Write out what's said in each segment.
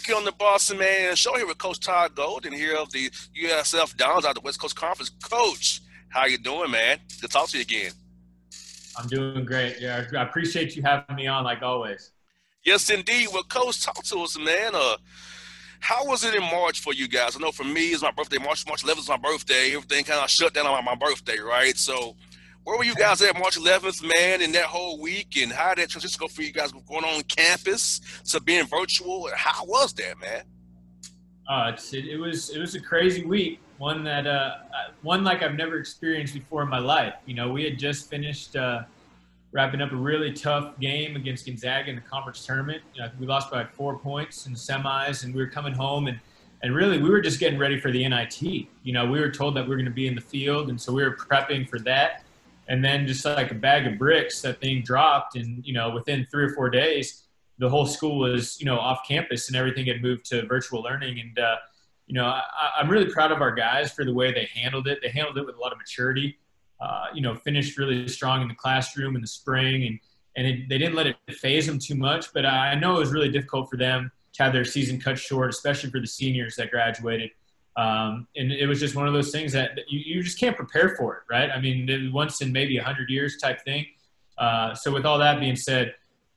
back here on the Boston Man Show here with Coach Todd Golden here of the USF Dons out of the West Coast Conference. Coach, how you doing, man? Good to talk to you again. I'm doing great. Yeah, I appreciate you having me on like always. Yes, indeed. Well, Coach, talk to us, man. How was it in March for you guys? I know for me, it's my birthday. March 11th is my birthday. Everything kind of shut down on my birthday, right? So where were you guys at March 11th, man, in that whole week? And how did that transition go for you guys going on campus to being virtual? How was that, man? It was a crazy week. One like I've never experienced before in my life. You know, we had just finished wrapping up a really tough game against Gonzaga in the conference tournament. You know, we lost by 4 points in the semis, and we were coming home and really we were just getting ready for the NIT. You know, we were told that we were going to be in the field, and so we were prepping for that. And then just like a bag of bricks, that thing dropped, and you know, within 3 or 4 days, the whole school was, you know, off campus and everything had moved to virtual learning. And, you know, I'm really proud of our guys for the way they handled it. They handled it with a lot of maturity, you know, finished really strong in the classroom in the spring. And they didn't let it phase them too much. But I know it was really difficult for them to have their season cut short, especially for the seniors that graduated. And it was just one of those things that you just can't prepare for it, right? I mean, once in maybe 100 years type thing. So with all that being said,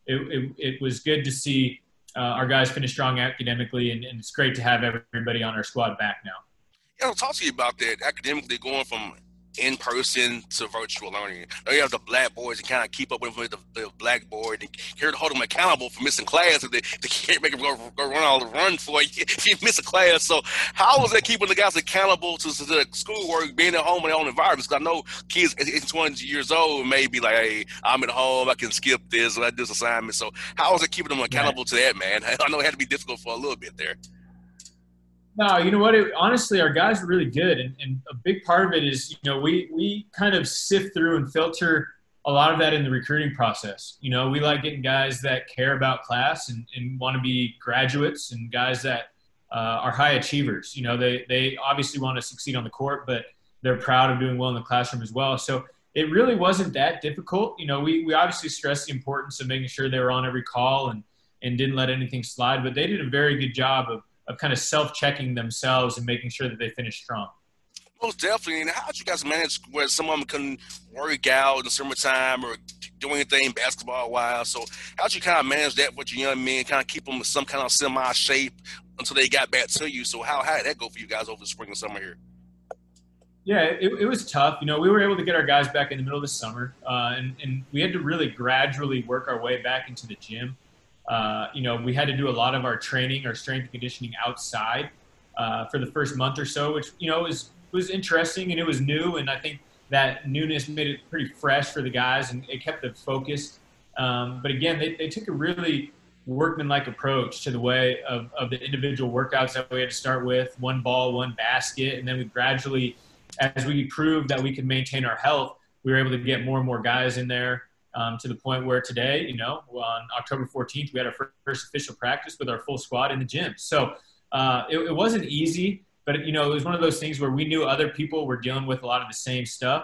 it was good to see our guys finish strong academically, and it's great to have everybody on our squad back now. Yeah, I'll talk to you about that academically going from in-person to virtual learning. Now you have the black boys and kind of keep up with the blackboard and here to hold them accountable for missing class. If they can't make them go run for you if you miss a class. So how was that keeping the guys accountable to the schoolwork, being at home in their own environments? Because I know kids at 20 years old may be like, hey, I'm at home, I can skip this, I do this assignment. So how was it keeping them accountable to that, man? I know it had to be difficult for a little bit there. No, you know what? Honestly, our guys are really good. And a big part of it is, you know, we kind of sift through and filter a lot of that in the recruiting process. You know, we like getting guys that care about class and want to be graduates and guys that are high achievers. You know, they obviously want to succeed on the court, but they're proud of doing well in the classroom as well. So it really wasn't that difficult. You know, we obviously stressed the importance of making sure they were on every call and didn't let anything slide, but they did a very good job of kind of self-checking themselves and making sure that they finish strong. Most definitely. And how did you guys manage where some of them couldn't work out in the summertime or do anything basketball-wise? So how did you kind of manage that with your young men, kind of keep them in some kind of semi-shape until they got back to you? So how did that go for you guys over the spring and summer here? Yeah, it was tough. You know, we were able to get our guys back in the middle of the summer, and we had to really gradually work our way back into the gym. You know, we had to do a lot of our training, our strength and conditioning outside for the first month or so, which, you know, was interesting and it was new. And I think that newness made it pretty fresh for the guys and it kept them focused. But again, they took a really workmanlike approach to the way of the individual workouts that we had to start with, one ball, one basket. And then we gradually, as we proved that we could maintain our health, we were able to get more and more guys in there. To the point where today, you know, on October 14th, we had our first official practice with our full squad in the gym. So it wasn't easy, but, you know, it was one of those things where we knew other people were dealing with a lot of the same stuff.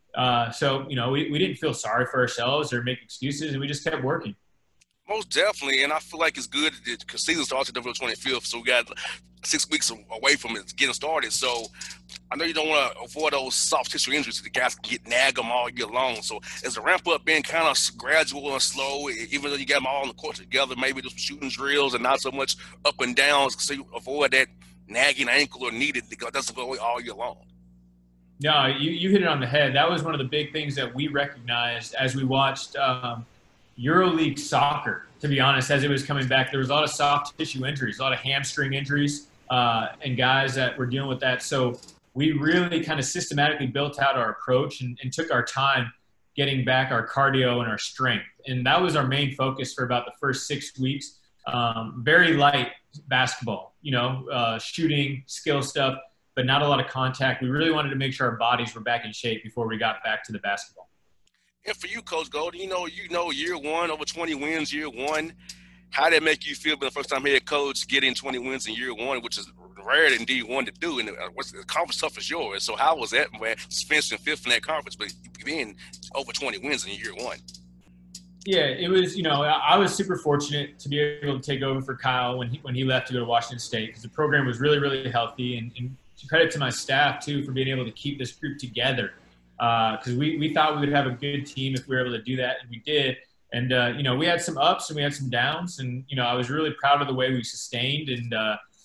So, you know, we didn't feel sorry for ourselves or make excuses, and we just kept working. Most definitely, and I feel like it's good because season starts November 25th, so we got 6 weeks away from it getting started. So I know you don't want to avoid those soft tissue injuries. The guys can nag them all year long. So is the ramp up being kind of gradual and slow, even though you got them all on the court together, maybe just shooting drills and not so much up and downs, so you avoid that nagging ankle or knee that doesn't go away all year long? No, you hit it on the head. That was one of the big things that we recognized as we watched EuroLeague soccer, to be honest, as it was coming back. There was a lot of soft tissue injuries, a lot of hamstring injuries, and guys that were dealing with that. So we really kind of systematically built out our approach and took our time getting back our cardio and our strength. And that was our main focus for about the first 6 weeks. Very light basketball, you know, shooting, skill stuff, but not a lot of contact. We really wanted to make sure our bodies were back in shape before we got back to the basketball. And for you, Coach Golden, you know, year one, over 20 wins, year one. How did that make you feel being the first time head coach getting 20 wins in year one, which is rare indeed one to do, and the conference tough as yours. So how was that, man? Finishing fifth in that conference, but being over 20 wins in year one. Yeah, it was. I was super fortunate to be able to take over for Kyle when he left to go to Washington State, because the program was really really healthy, and credit to my staff too for being able to keep this group together, because we thought we would have a good team if we were able to do that, and we did. And we had some ups and we had some downs, and I was really proud of the way we sustained. And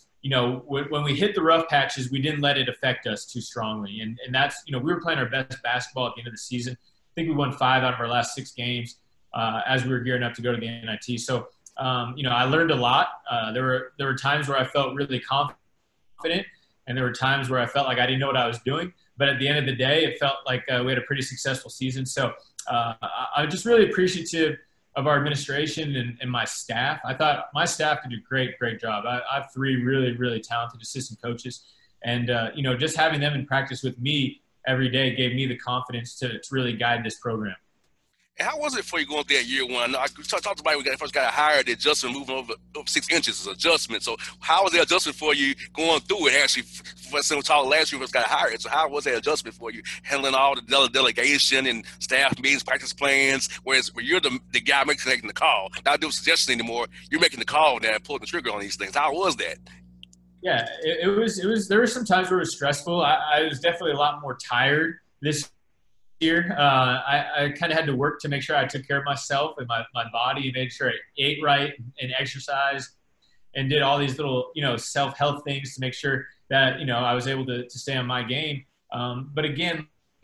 when we hit the rough patches, we didn't let it affect us too strongly. And that's we were playing our best basketball at the end of the season. I think we won 5 out of our last 6 games as we were gearing up to go to the NIT. So I learned a lot. There were times where I felt really confident, and there were times where I felt like I didn't know what I was doing. But at the end of the day, it felt like we had a pretty successful season. So I'm just really appreciative of our administration and my staff. I thought my staff did a great job. I have 3 really, really talented assistant coaches. And, just having them in practice with me every day gave me the confidence to really guide this program. And how was it for you going through that year one? I know I talked about when we first got hired, the adjustment moving over 6 inches is adjustment. So how was the adjustment for you going through it? Actually, we talked last year, we first got hired. So how was that adjustment for you, handling all the delegation and staff meetings, practice plans? Whereas when you're the guy making the call, not doing suggestions anymore, you're making the call now and pulling the trigger on these things. How was that? Yeah, it was. There were some times where it was stressful. I was definitely a lot more tired this year. I kind of had to work to make sure I took care of myself and my body, and made sure I ate right and exercised and did all these little, self-help things to make sure that, I was able to stay on my game. But again,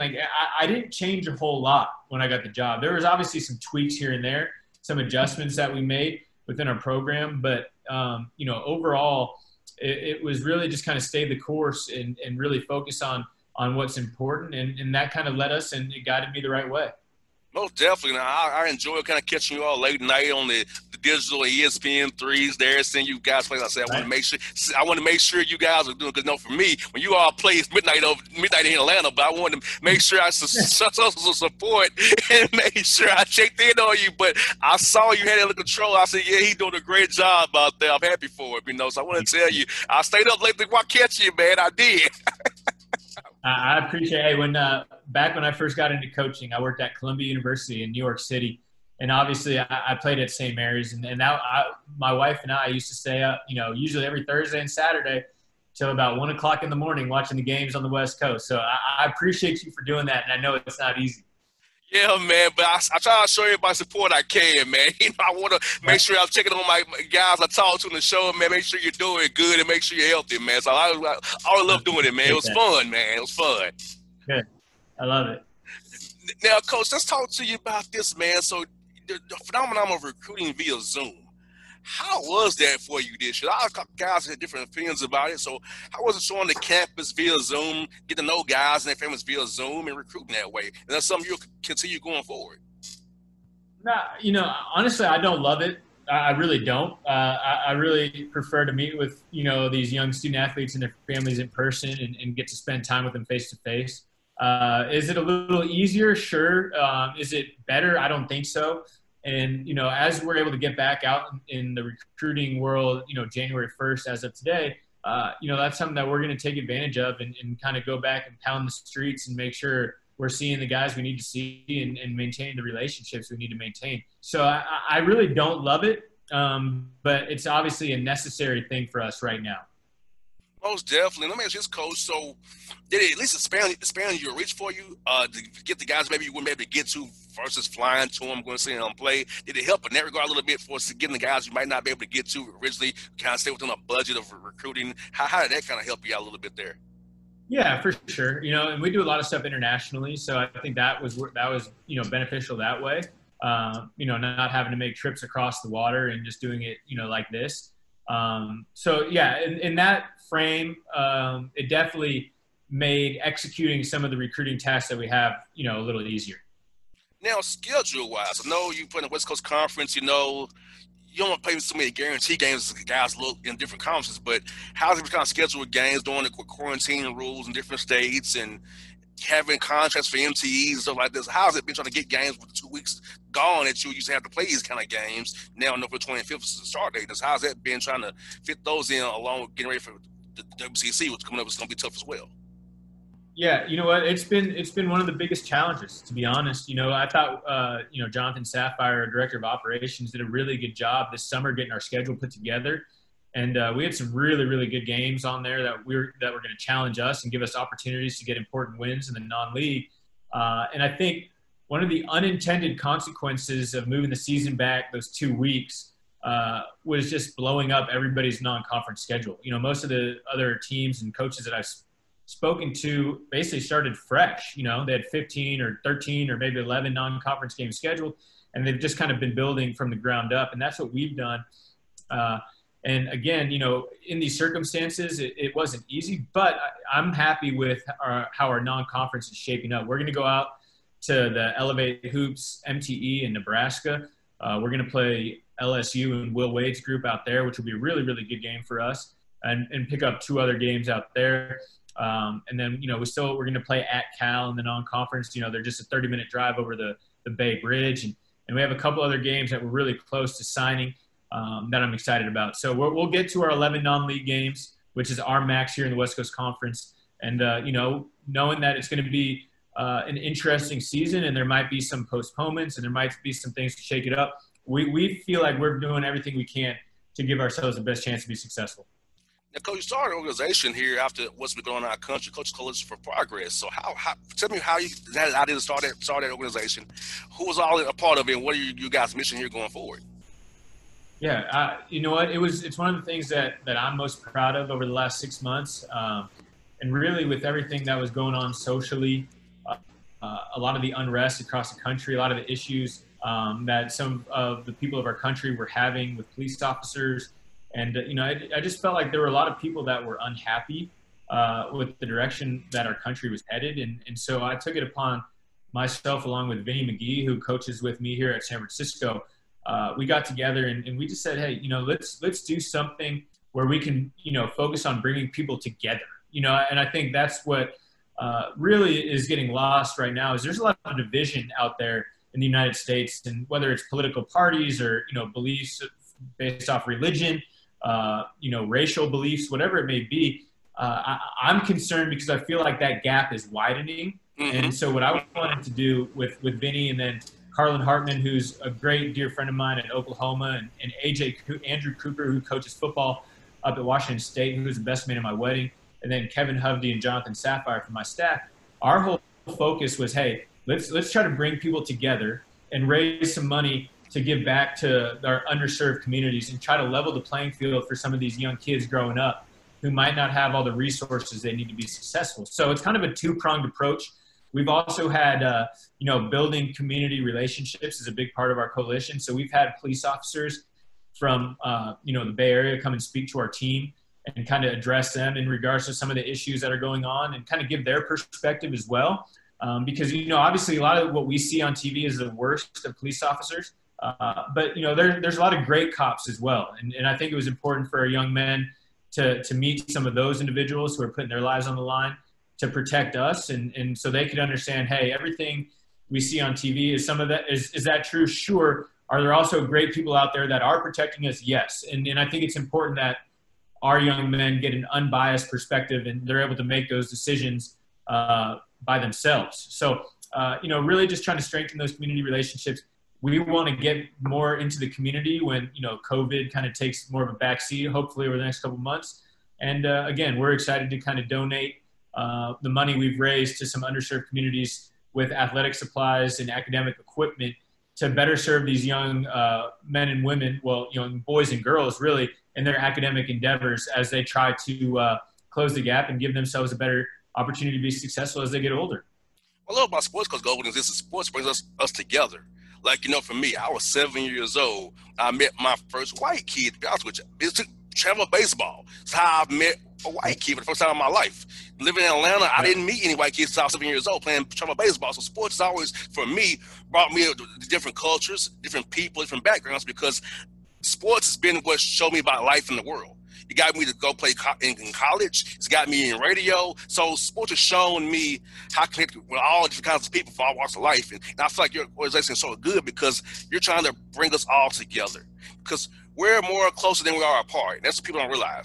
I didn't change a whole lot when I got the job. There was obviously some tweaks here and there, some adjustments that we made within our program. But, overall, it was really just kind of stay the course and really focus on what's important, and that kind of led us, and it guided me the right way. Most definitely. Now, I enjoy kind of catching you all late night on the digital ESPN 3s there, seeing you guys play. Like I said, I want to make sure you guys are doing good. For me, when you all play, it's midnight in Atlanta, but I wanted to make sure I support and make sure I checked in on you. But I saw you had it under control. I said, yeah, he's doing a great job out there. I'm happy for him, So I want to tell you, I stayed up late to catch you, man. I did. I appreciate it. When back when I first got into coaching, I worked at Columbia University in New York City, and obviously I played at St. Mary's, and now my wife and I used to stay up, usually every Thursday and Saturday till about 1 o'clock in the morning watching the games on the West Coast. So I appreciate you for doing that, and I know it's not easy. Yeah, man, but I try to show everybody support I can, man. I want to make sure I'm checking on my guys I talk to in the show, man. Make sure you're doing good and make sure you're healthy, man. So I love doing it, man. It was fun, man. It was fun. Good. I love it. Now, Coach, let's talk to you about this, man. So the phenomenon of recruiting via Zoom. How was that for you this year? A lot of guys had different opinions about it. So how was it showing the campus via Zoom, get to know guys and their families via Zoom and recruiting that way? And that's something you'll continue going forward? Honestly, I don't love it. I really don't. I really prefer to meet with, these young student athletes and their families in person and get to spend time with them face to face. Is it a little easier? Sure. Is it better? I don't think so. And, as we're able to get back out in the recruiting world, January 1st as of today, that's something that we're going to take advantage of and kind of go back and pound the streets and make sure we're seeing the guys we need to see and maintaining the relationships we need to maintain. So I really don't love it, but it's obviously a necessary thing for us right now. Most definitely. Let me ask you this, Coach. So did it at least expand your reach for you to get the guys maybe you wouldn't be able to get to versus flying to them, going to see them play? Did it help in that regard a little bit for us to getting the guys you might not be able to get to originally, kind of stay within a budget of recruiting? How did that kind of help you out a little bit there? Yeah, for sure. And we do a lot of stuff internationally, so I think that was beneficial that way. Not having to make trips across the water and just doing it, like this. So yeah, in that frame, it definitely made executing some of the recruiting tasks that we have, a little easier. Now, schedule-wise, I know you play in the West Coast Conference, you don't want to play so many guarantee games as guys look in different conferences, but how's it kind of scheduled games during the quarantine rules in different states and having contracts for MTEs and stuff like this? How's it been trying to get games with 2 weeks gone that you used to have to play these kind of games? Now, November 25th is the start date. How's that been trying to fit those in along with getting ready for the WCC, which coming up is going to be tough as well? Yeah, you know what? It's been one of the biggest challenges, to be honest. I thought Jonathan Sapphire, our director of operations, did a really good job this summer getting our schedule put together, and we had some really really good games on there that were going to challenge us and give us opportunities to get important wins in the non-league. And I think one of the unintended consequences of moving the season back those 2 weeks was just blowing up everybody's non-conference schedule. Most of the other teams and coaches that I've spoken to basically started fresh. They had 15 or 13 or maybe 11 non-conference games scheduled, and they've just kind of been building from the ground up. And that's what we've done. And again, in these circumstances, it wasn't easy, but I'm happy with how our non-conference is shaping up. We're going to go out to the Elevate Hoops MTE in Nebraska. We're going to play LSU and Will Wade's group out there, which will be a really, really good game for us, and pick up 2 other games out there. And then, we're going to play at Cal in the non-conference. They're just a 30-minute drive over the Bay Bridge. And we have a couple other games that we're really close to signing that I'm excited about. So we'll get to our 11 non-league games, which is our max here in the West Coast Conference. And, knowing that it's going to be an interesting season and there might be some postponements and there might be some things to shake it up, we feel like we're doing everything we can to give ourselves the best chance to be successful. Now, Coach, you started an organization here after what's been going on in our country, Coach Coalition for Progress. So how tell me how you had an idea to start that organization. Who was all a part of it, and what are you guys' mission here going forward? Yeah, you know what? It's one of the things that I'm most proud of over the last 6 months. And really with everything that was going on socially, a lot of the unrest across the country, a lot of the issues that some of the people of our country were having with police officers. And, I just felt like there were a lot of people that were unhappy with the direction that our country was headed. And so I took it upon myself, along with Vinny McGee, who coaches with me here at San Francisco. We got together and we just said, hey, let's do something where we can, focus on bringing people together. And I think that's what really is getting lost right now is there's a lot of division out there in the United States, and whether it's political parties or, beliefs based off religion, racial beliefs, whatever it may be, I'm concerned because I feel like that gap is widening. Mm-hmm. And so what I wanted to do with Vinny and then Carlin Hartman, who's a great dear friend of mine in Oklahoma, and Andrew Cooper, who coaches football up at Washington State, who's the best man at my wedding, and then Kevin Hovde and Jonathan Sapphire from my staff, our whole focus was, hey, let's try to bring people together and raise some money to give back to our underserved communities and try to level the playing field for some of these young kids growing up who might not have all the resources they need to be successful. So it's kind of a two-pronged approach. We've also had, building community relationships is a big part of our coalition. So we've had police officers from, the Bay Area come and speak to our team and kind of address them in regards to some of the issues that are going on and kind of give their perspective as well. Because, obviously a lot of what we see on TV is the worst of police officers. But there's a lot of great cops as well. And I think it was important for our young men to meet some of those individuals who are putting their lives on the line to protect us. And so they could understand, hey, everything we see on TV is some of that. Is that true? Sure. Are there also great people out there that are protecting us? Yes. And I think it's important that our young men get an unbiased perspective and they're able to make those decisions by themselves. So, really just trying to strengthen those community relationships. We want to get more into the community when, COVID kind of takes more of a backseat, hopefully over the next couple of months. And again, we're excited to kind of donate the money we've raised to some underserved communities with athletic supplies and academic equipment to better serve these young men and women, young boys and girls really, in their academic endeavors as they try to close the gap and give themselves a better opportunity to be successful as they get older. What I love about sports, Coach Golden, is sports brings us together. Like, for me, I was 7 years old. I met my first white kid, to be honest with you. It's travel baseball. It's how I've met a white kid for the first time in my life. Living in Atlanta, I didn't meet any white kids until I was 7 years old playing travel baseball. So sports always, for me, brought me to different cultures, different people, different backgrounds, because sports has been what showed me about life in the world. It got me to go play in college. It's got me in radio. So sports has shown me how to connect with all different kinds of people from all walks of life. And I feel like your organization is so good because you're trying to bring us all together. Because we're more closer than we are apart. That's what people don't realize.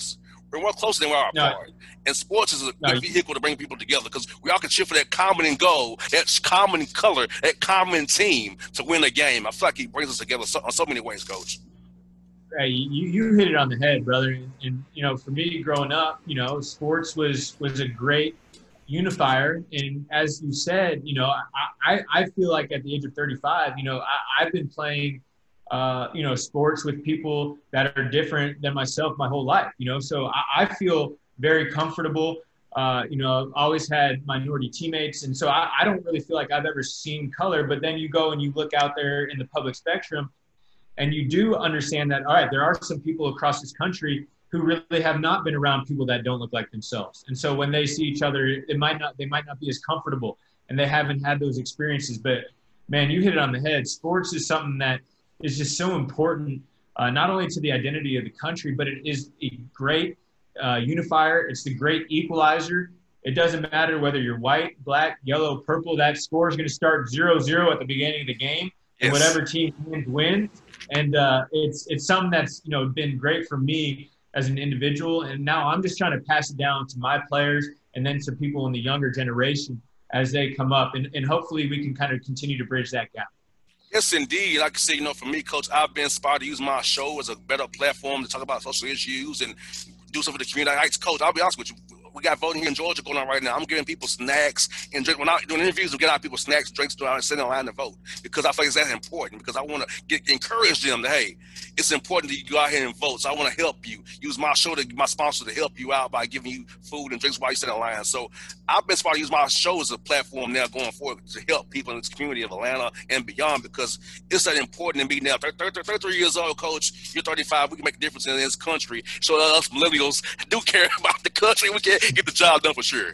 We're more closer than we are apart. And sports is a good vehicle to bring people together because we all can cheer for that common goal, that common color, that common team to win a game. I feel like he brings us together on so many ways, Coach. Hey, you hit it on the head, brother. And you know, for me growing up, you know, sports was a great unifier. And as you said, you know, I feel like at the age of 35, you know, I've been playing you know, sports with people that are different than myself my whole life, you know, so I feel very comfortable. You know, I've always had minority teammates. And so I don't really feel like I've ever seen color, but then you go and you look out there in the public spectrum and you do understand that, all right, there are some people across this country who really have not been around people that don't look like themselves. And so when they see each other, they might not be as comfortable and they haven't had those experiences. But man, you hit it on the head. Sports is something that is just so important, not only to the identity of the country, but it is a great unifier. It's the great equalizer. It doesn't matter whether you're white, black, yellow, purple. That score is going to start 0-0 at the beginning of the game. Yes. And whatever team wins. And it's something that's, you know, been great for me as an individual. And now I'm just trying to pass it down to my players and then to people in the younger generation as they come up. And hopefully we can kind of continue to bridge that gap. Yes, indeed. Like I said, you know, for me, Coach, I've been inspired to use my show as a better platform to talk about social issues and do something for the community. Coach, I'll be honest with you. We got voting here in Georgia going on right now. I'm giving people snacks and drinks. When I'm doing interviews, I'm getting out people snacks, drinks, and sitting in line to vote because I think it's that important because I want to encourage them that, hey, it's important that you go out here and vote. So I want to help you. Use my show, my sponsor, to help you out by giving you food and drinks while you sit in line. So I've been inspired to use my show as a platform now going forward to help people in this community of Atlanta and beyond because it's that important to me now. 33 years old, Coach, you're 35. We can make a difference in this country. So us millennials do care about the country. We can get the job done for sure.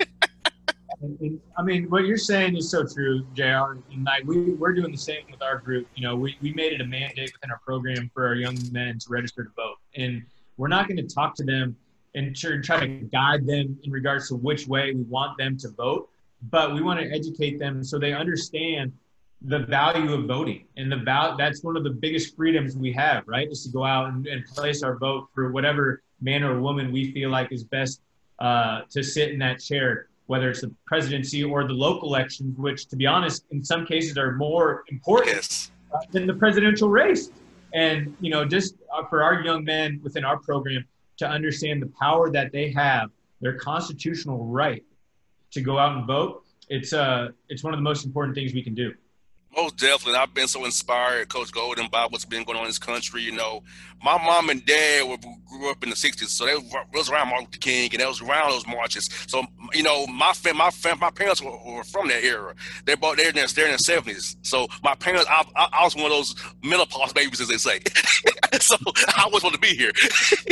I mean, what you're saying is so true, JR. And like we're doing the same with our group. You know, we made it a mandate within our program for our young men to register to vote. And we're not going to talk to them and try to guide them in regards to which way we want them to vote. But we want to educate them so they understand the value of voting. And that's one of the biggest freedoms we have, right? Is to go out and place our vote for whatever man or woman we feel like is best to sit in that chair, whether it's the presidency or the local elections, which, to be honest, in some cases are more important than the presidential race. And, you know, just for our young men within our program to understand the power that they have, their constitutional right to go out and vote, it's one of the most important things we can do. Most definitely. I've been so inspired, Coach Golden, by what's been going on in this country. You know, my mom and dad grew up in the 60s, so they was around Martin Luther King, and they was around those marches. So, you know, my parents were from that era. They're in their 70s. So my parents, I was one of those menopause babies, as they say. So I always want to be here.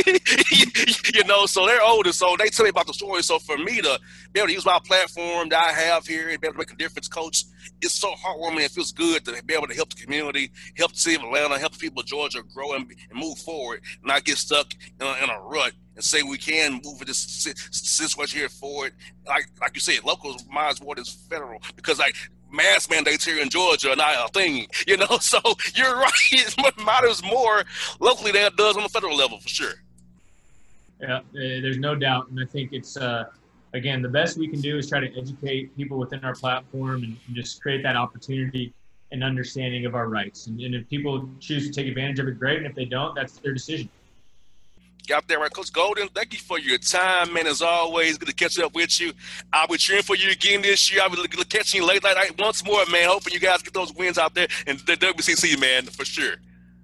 You know, so they're older, so they tell me about the story. So for me to be able to use my platform that I have here and be able to make a difference, Coach, it's so heartwarming. It feels good to be able to help the community, help the city of Atlanta, help the people of Georgia grow and move forward, not get stuck in a rut and say we can move this situation here forward. Like you said, local might as well as federal because like mask mandates here in Georgia are not a thing, you know. So you're right. It matters more locally than it does on the federal level for sure. Yeah, there's no doubt, and I think it's again, the best we can do is try to educate people within our platform and just create that opportunity and understanding of our rights. And if people choose to take advantage of it, great. And if they don't, that's their decision. Got that right. Coach Golden, thank you for your time, man. As always, good to catch up with you. I'll be cheering for you again this year. I'll be catching you late night once more, man. Hoping you guys get those wins out there in the WCC, man, for sure.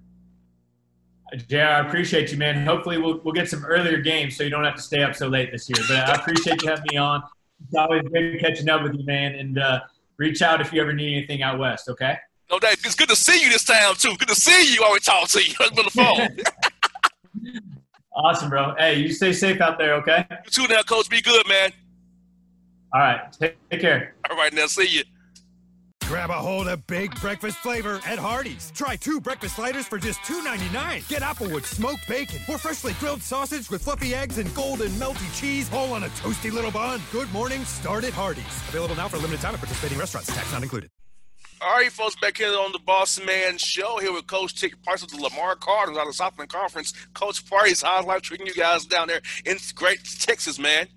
JR, I appreciate you, man. Hopefully we'll get some earlier games so you don't have to stay up so late this year. But I appreciate you having me on. It's always great catching up with you, man. And reach out if you ever need anything out west, okay? No, Dave, it's good to see you this time, too. Good to see you. Always talk to you on the phone. Awesome, bro. Hey, you stay safe out there, okay? You too now, Coach. Be good, man. All right. Take care. All right, now. See you. Grab a hold of big breakfast flavor at Hardee's. Try 2 breakfast sliders for just $2.99. Get Applewood smoked bacon or freshly grilled sausage with fluffy eggs and golden melty cheese, all on a toasty little bun. Good morning, start at Hardee's. Available now for a limited time at participating restaurants. Tax not included. All right, folks, back here on the Boss Man Show, here with Coach Tick Price of the Lamar Cardinals out of the Southland Conference. Coach Price, how's life treating you guys down there in great Texas, man?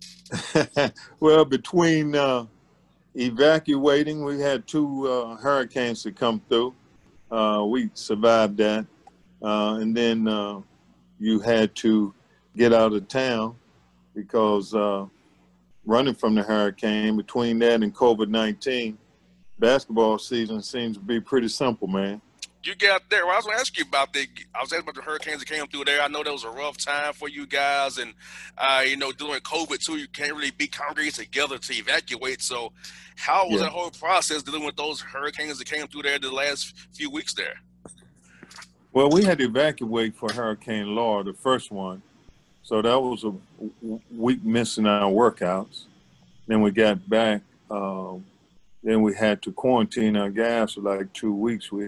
Well, between evacuating, we had two hurricanes to come through. We survived that. And then you had to get out of town because running from the hurricane, between that and COVID-19, basketball season seems to be pretty simple, man. You got there. Well, I was going to ask you about the. I was asking about the hurricanes that came through there. I know that was a rough time for you guys, and during COVID too, you can't really be congregated together to evacuate. So, how was that whole process dealing with those hurricanes that came through there the last few weeks there? Well, we had to evacuate for Hurricane Laura, the first one. So that was a week missing our workouts. Then we got back. Then we had to quarantine our guys for like 2 weeks. We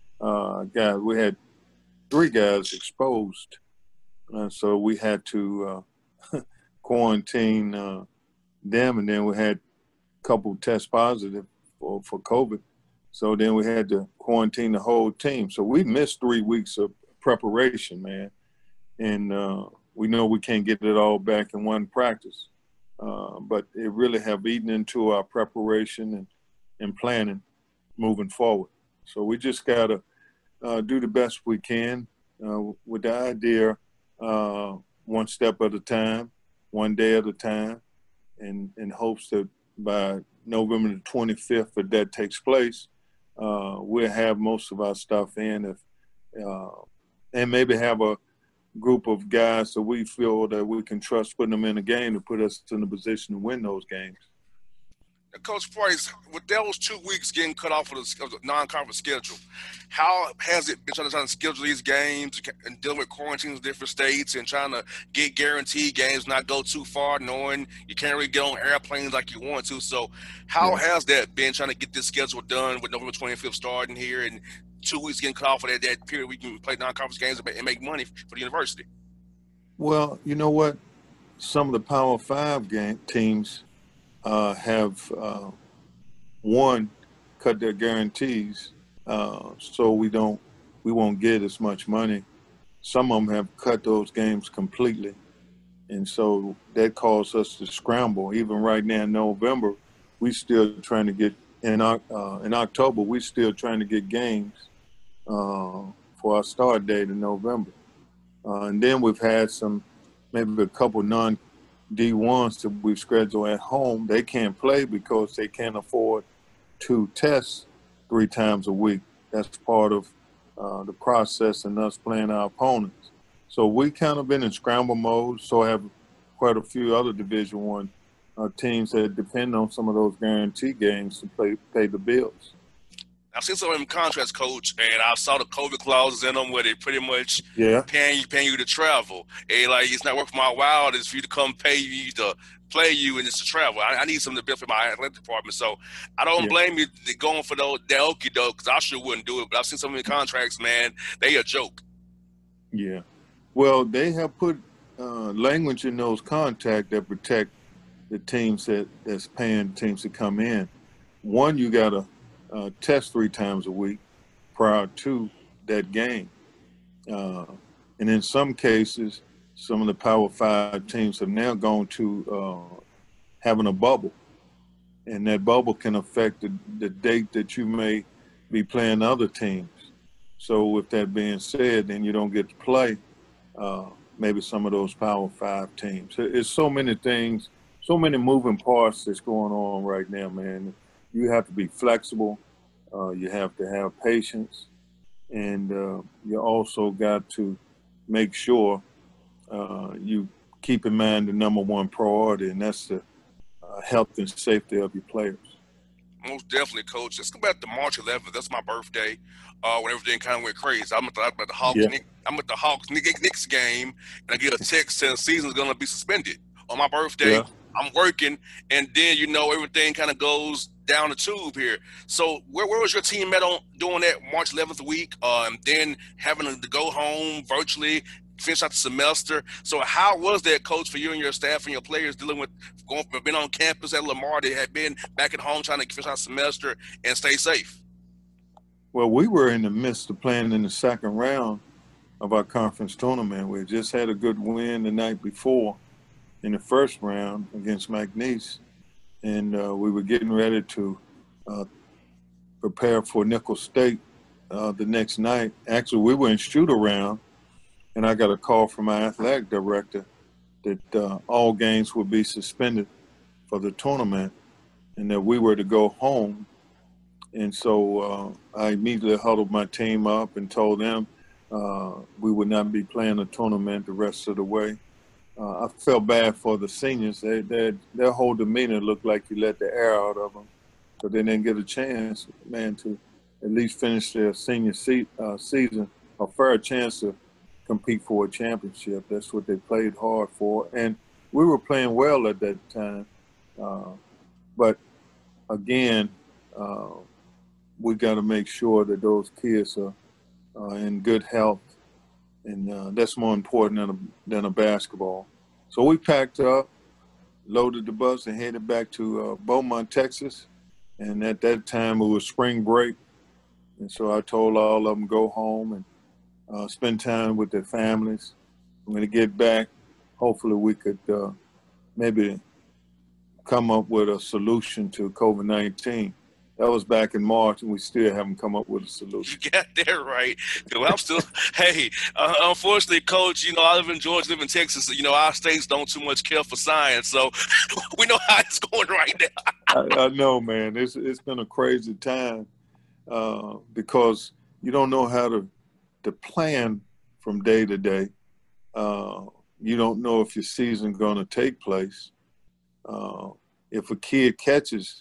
had 3 guys exposed, so we had to quarantine them, and then we had a couple test positive for COVID. So then we had to quarantine the whole team. So we missed 3 weeks of preparation, man, and we know we can't get it all back in one practice, but it really have eaten into our preparation and planning moving forward. So we just got to do the best we can with the idea, one step at a time, one day at a time, and in hopes that by November the 25th, if that takes place, we'll have most of our stuff in, and maybe have a group of guys that we feel that we can trust putting them in a game to put us in a position to win those games. Coach Price, with those 2 weeks getting cut off of the non-conference schedule, how has it been trying to schedule these games and dealing with quarantines in different states and trying to get guaranteed games, not go too far, knowing you can't really get on airplanes like you want to? So how has that been, trying to get this schedule done with November 25th starting here and 2 weeks getting cut off of that period we can play non-conference games and make money for the university? Well, you know what? Some of the Power 5 teams have cut their guarantees, so we won't get as much money. Some of them have cut those games completely, and so that caused us to scramble. Even right now in November, we still trying to get in October. We still trying to get games for our start date in November, and then we've had maybe a couple D1s that we've scheduled at home. They can't play because they can't afford to test 3 times a week. That's part of the process and us playing our opponents. So we kind of been in scramble mode. So have quite a few other Division I teams that depend on some of those guarantee games to pay the bills. I've seen some of them contracts, Coach, and I saw the COVID clauses in them where they pretty much paying you to travel. And like, it's not worth my while is for you to come pay you to play you and just to travel. I need something to benefit my athletic department. So I don't blame you going for that okie doke, because I sure wouldn't do it. But I've seen some of the contracts, man, they a joke. Yeah. Well, they have put language in those contracts that protect the teams that's paying teams to come in. One, you got to test 3 times a week prior to that game. And in some cases, some of the Power 5 teams have now gone to having a bubble. And that bubble can affect the date that you may be playing other teams. So with that being said, then you don't get to play maybe some of those Power 5 teams. It's so many things, so many moving parts that's going on right now, man. You have to be flexible. You have to have patience. And you also got to make sure you keep in mind the number one priority, and that's the health and safety of your players. Most definitely, Coach. Let's go back to March 11th. That's my birthday. When everything kind of went crazy, I'm at the Hawks. Yeah. I'm at the Hawks Knicks game, and I get a text saying the season's going to be suspended on my birthday. Yeah. I'm working, and then everything kind of goes down the tube here. So where was your team at on doing that March 11th week? Then having to go home virtually, finish out the semester. So how was that, Coach, for you and your staff and your players dealing with being on campus at Lamar? They had been back at home trying to finish out the semester and stay safe. Well, we were in the midst of playing in the second round of our conference tournament. We just had a good win the night before in the first round against McNeese, and we were getting ready to prepare for Nicholls State the next night. Actually, we were in shoot-around, and I got a call from my athletic director that all games would be suspended for the tournament and that we were to go home. And so I immediately huddled my team up and told them we would not be playing the tournament the rest of the way. I felt bad for the seniors. Their whole demeanor looked like you let the air out of them. So they didn't get a chance, man, to at least finish their senior season, a fair chance to compete for a championship. That's what they played hard for. And we were playing well at that time. But again, we got to make sure that those kids are in good health. And that's more important than a basketball. So we packed up, loaded the bus, and headed back to Beaumont, Texas. And at that time, it was spring break. And so I told all of them go home and spend time with their families. When they get back, hopefully we could maybe come up with a solution to COVID-19. That was back in March, and we still haven't come up with a solution. You got that right. I'm still, hey, unfortunately, Coach, I live in Georgia, live in Texas. Our states don't too much care for science, so we know how it's going right now. I know, man. It's been a crazy time because you don't know how to plan from day to day. You don't know if your season's going to take place. If a kid catches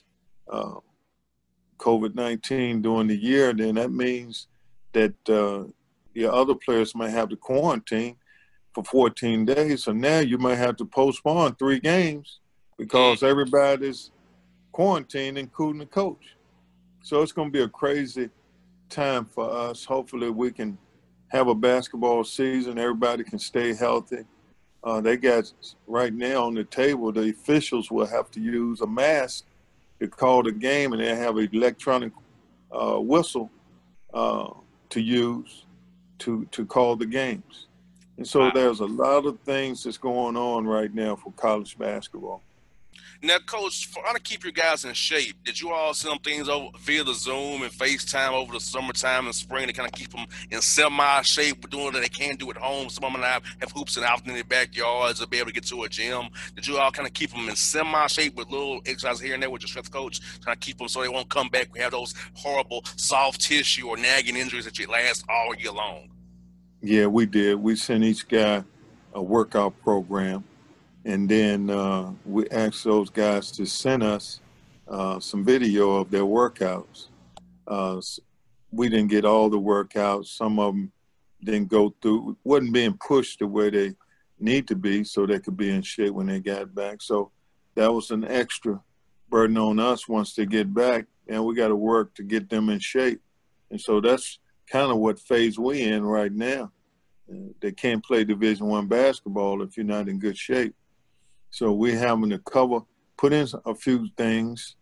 COVID-19 during the year, then that means that your other players might have to quarantine for 14 days. So now you might have to postpone 3 games because everybody's quarantined, including the coach. So it's going to be a crazy time for us. Hopefully we can have a basketball season. Everybody can stay healthy. They got right now on the table, the officials will have to use a mask to call the game, and they have an electronic whistle to use to call the games. And so there's a lot of things that's going on right now for college basketball. Now, Coach, for to keep your guys in shape, did you all send things over via the Zoom and FaceTime over the summertime and spring to kind of keep them in semi-shape, doing what they can do at home? Some of them have hoops and out in their backyards to be able to get to a gym. Did you all kind of keep them in semi-shape with little exercises here and there with your strength coach, trying to keep them so they won't come back and have those horrible soft tissue or nagging injuries that last all year long? Yeah, we did. We sent each guy a workout program. And then we asked those guys to send us some video of their workouts. We didn't get all the workouts. Some of them didn't go through, wasn't being pushed the way they need to be so they could be in shape when they got back. So that was an extra burden on us once they get back. And we got to work to get them in shape. And so that's kind of what phase we're in right now. They can't play Division I basketball if you're not in good shape. So we're having to put in a few things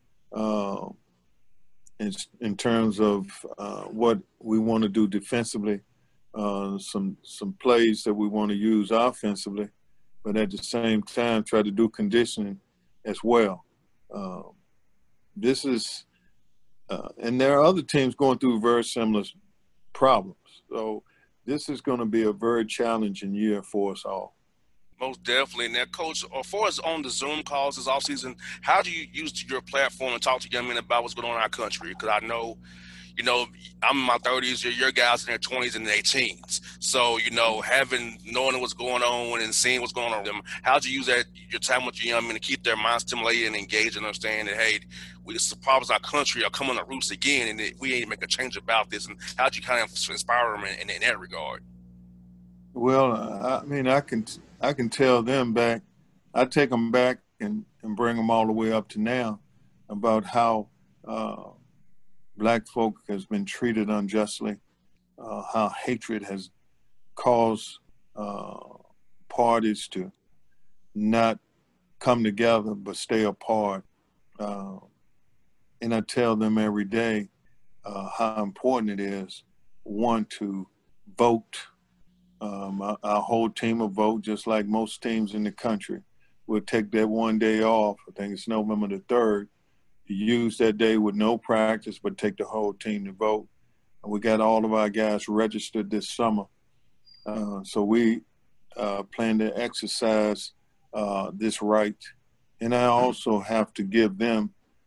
in terms of what we want to do defensively, some plays that we want to use offensively, but at the same time try to do conditioning as well. This is and there are other teams going through very similar problems. So this is going to be a very challenging year for us all. Most definitely. Now, Coach, as far as on the Zoom calls this offseason, how do you use your platform and talk to young men about what's going on in our country? Because I know, I'm in my 30s, your guys in their 20s and their teens. So, knowing what's going on and seeing what's going on with them, how do you use your time with your young men to keep their minds stimulated and engaged and understand that, hey, the problems in our country are coming to roost again and that we ain't make a change about this? And how do you kind of inspire them in that regard? Well, I can tell them back. I take them back and bring them all the way up to now about how black folk has been treated unjustly, how hatred has caused parties to not come together but stay apart. And I tell them every day how important it is, one, to vote. Our whole team will vote, just like most teams in the country. We'll take that one day off. I think it's November the 3rd. Use that day with no practice, but take the whole team to vote. And we got all of our guys registered this summer. So we plan to exercise this right. And I also have to give them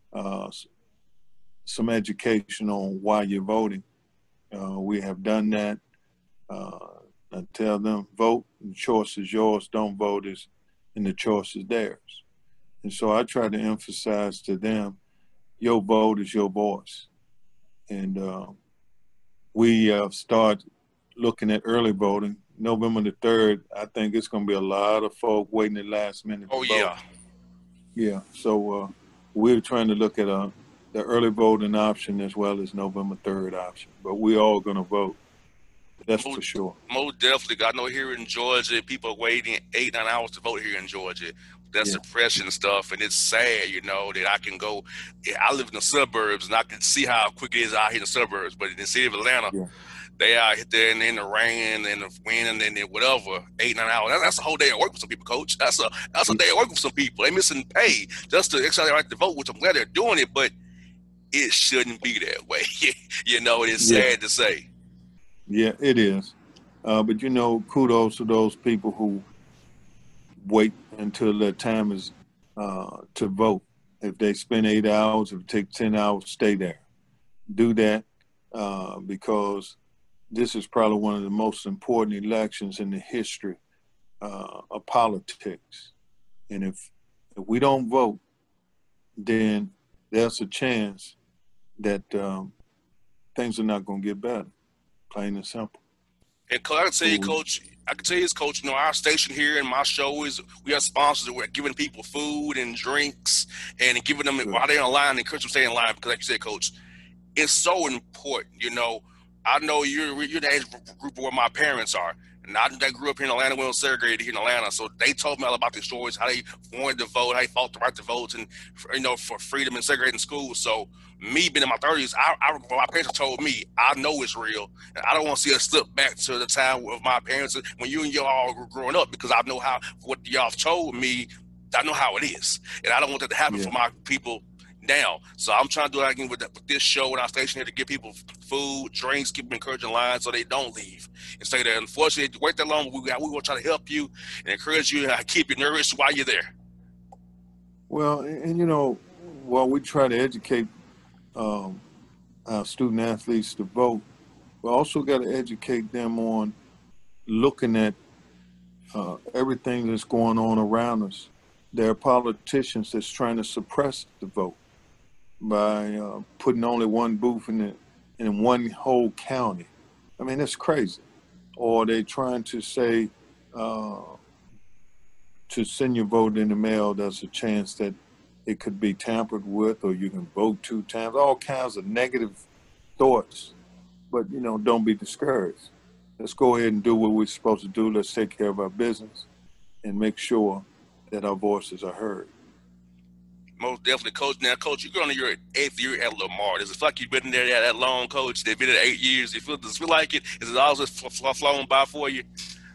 some education on why you're voting. We have done that. I tell them, vote, the choice is yours. Don't vote, and the choice is theirs. And so I try to emphasize to them, your vote is your voice. And we start looking at early voting. November the 3rd, I think it's going to be a lot of folk waiting at last minute to vote. Yeah. Yeah, so we're trying to look at the early voting option as well as November 3rd option. But we're all going to vote. That's for sure. Most definitely. I know here in Georgia, people are waiting 8-9 hours to vote here in Georgia. That's suppression stuff, and it's sad, that I can go. I live in the suburbs, and I can see how quick it is out here in the suburbs. But in the city of Atlanta, they out there and in the rain and the wind and then whatever, 8-9 hours. That's a whole day of work for some people, Coach. That's a day of work for some people. They missing pay just to exercise their right to vote, which I'm glad they're doing it, but it shouldn't be that way. It's sad to say. Yeah, it is. But, kudos to those people who wait until their time is to vote. If they spend 8 hours, if it takes 10 hours, stay there. Do that because this is probably one of the most important elections in the history of politics. And if we don't vote, then there's a chance that things are not going to get better, plain and simple. And I can tell you, Coach, our station here and my show we have sponsors that we're giving people food and drinks and giving them while they're in line and encourage them to stay in line because, like you said, Coach, it's so important. I know you're the age group where my parents are. And I grew up here in Atlanta, we were segregated here in Atlanta. So they told me all about their stories, how they wanted to vote, how they fought the right to vote and, for freedom and segregating schools. So me being in my 30s, my parents told me, I know it's real. And I don't want to see us slip back to the time of my parents when you and y'all were growing up because I know what y'all told me, I know how it is. And I don't want that to happen for my people now. So I'm trying to do that again with this show and our station here to give people food, drinks, keep them encouraging lines so they don't leave and stay there. Unfortunately, if you wait that long, we will try to help you and encourage you and keep you nourished while you're there. Well, and while we try to educate our student athletes to vote, we also got to educate them on looking at everything that's going on around us. There are politicians that's trying to suppress the vote by putting only one booth in one whole county. I mean, it's crazy. Or they trying to say to send your vote in the mail, there's a chance that it could be tampered with or you can vote 2 times, all kinds of negative thoughts. But, don't be discouraged. Let's go ahead and do what we're supposed to do. Let's take care of our business and make sure that our voices are heard. Most definitely, Coach. Now, Coach, you're going to your 8th year at Lamar. Does it feel like you've been there that long, Coach? They've been there 8 years. Does it feel like it? Is it all just flown by for you?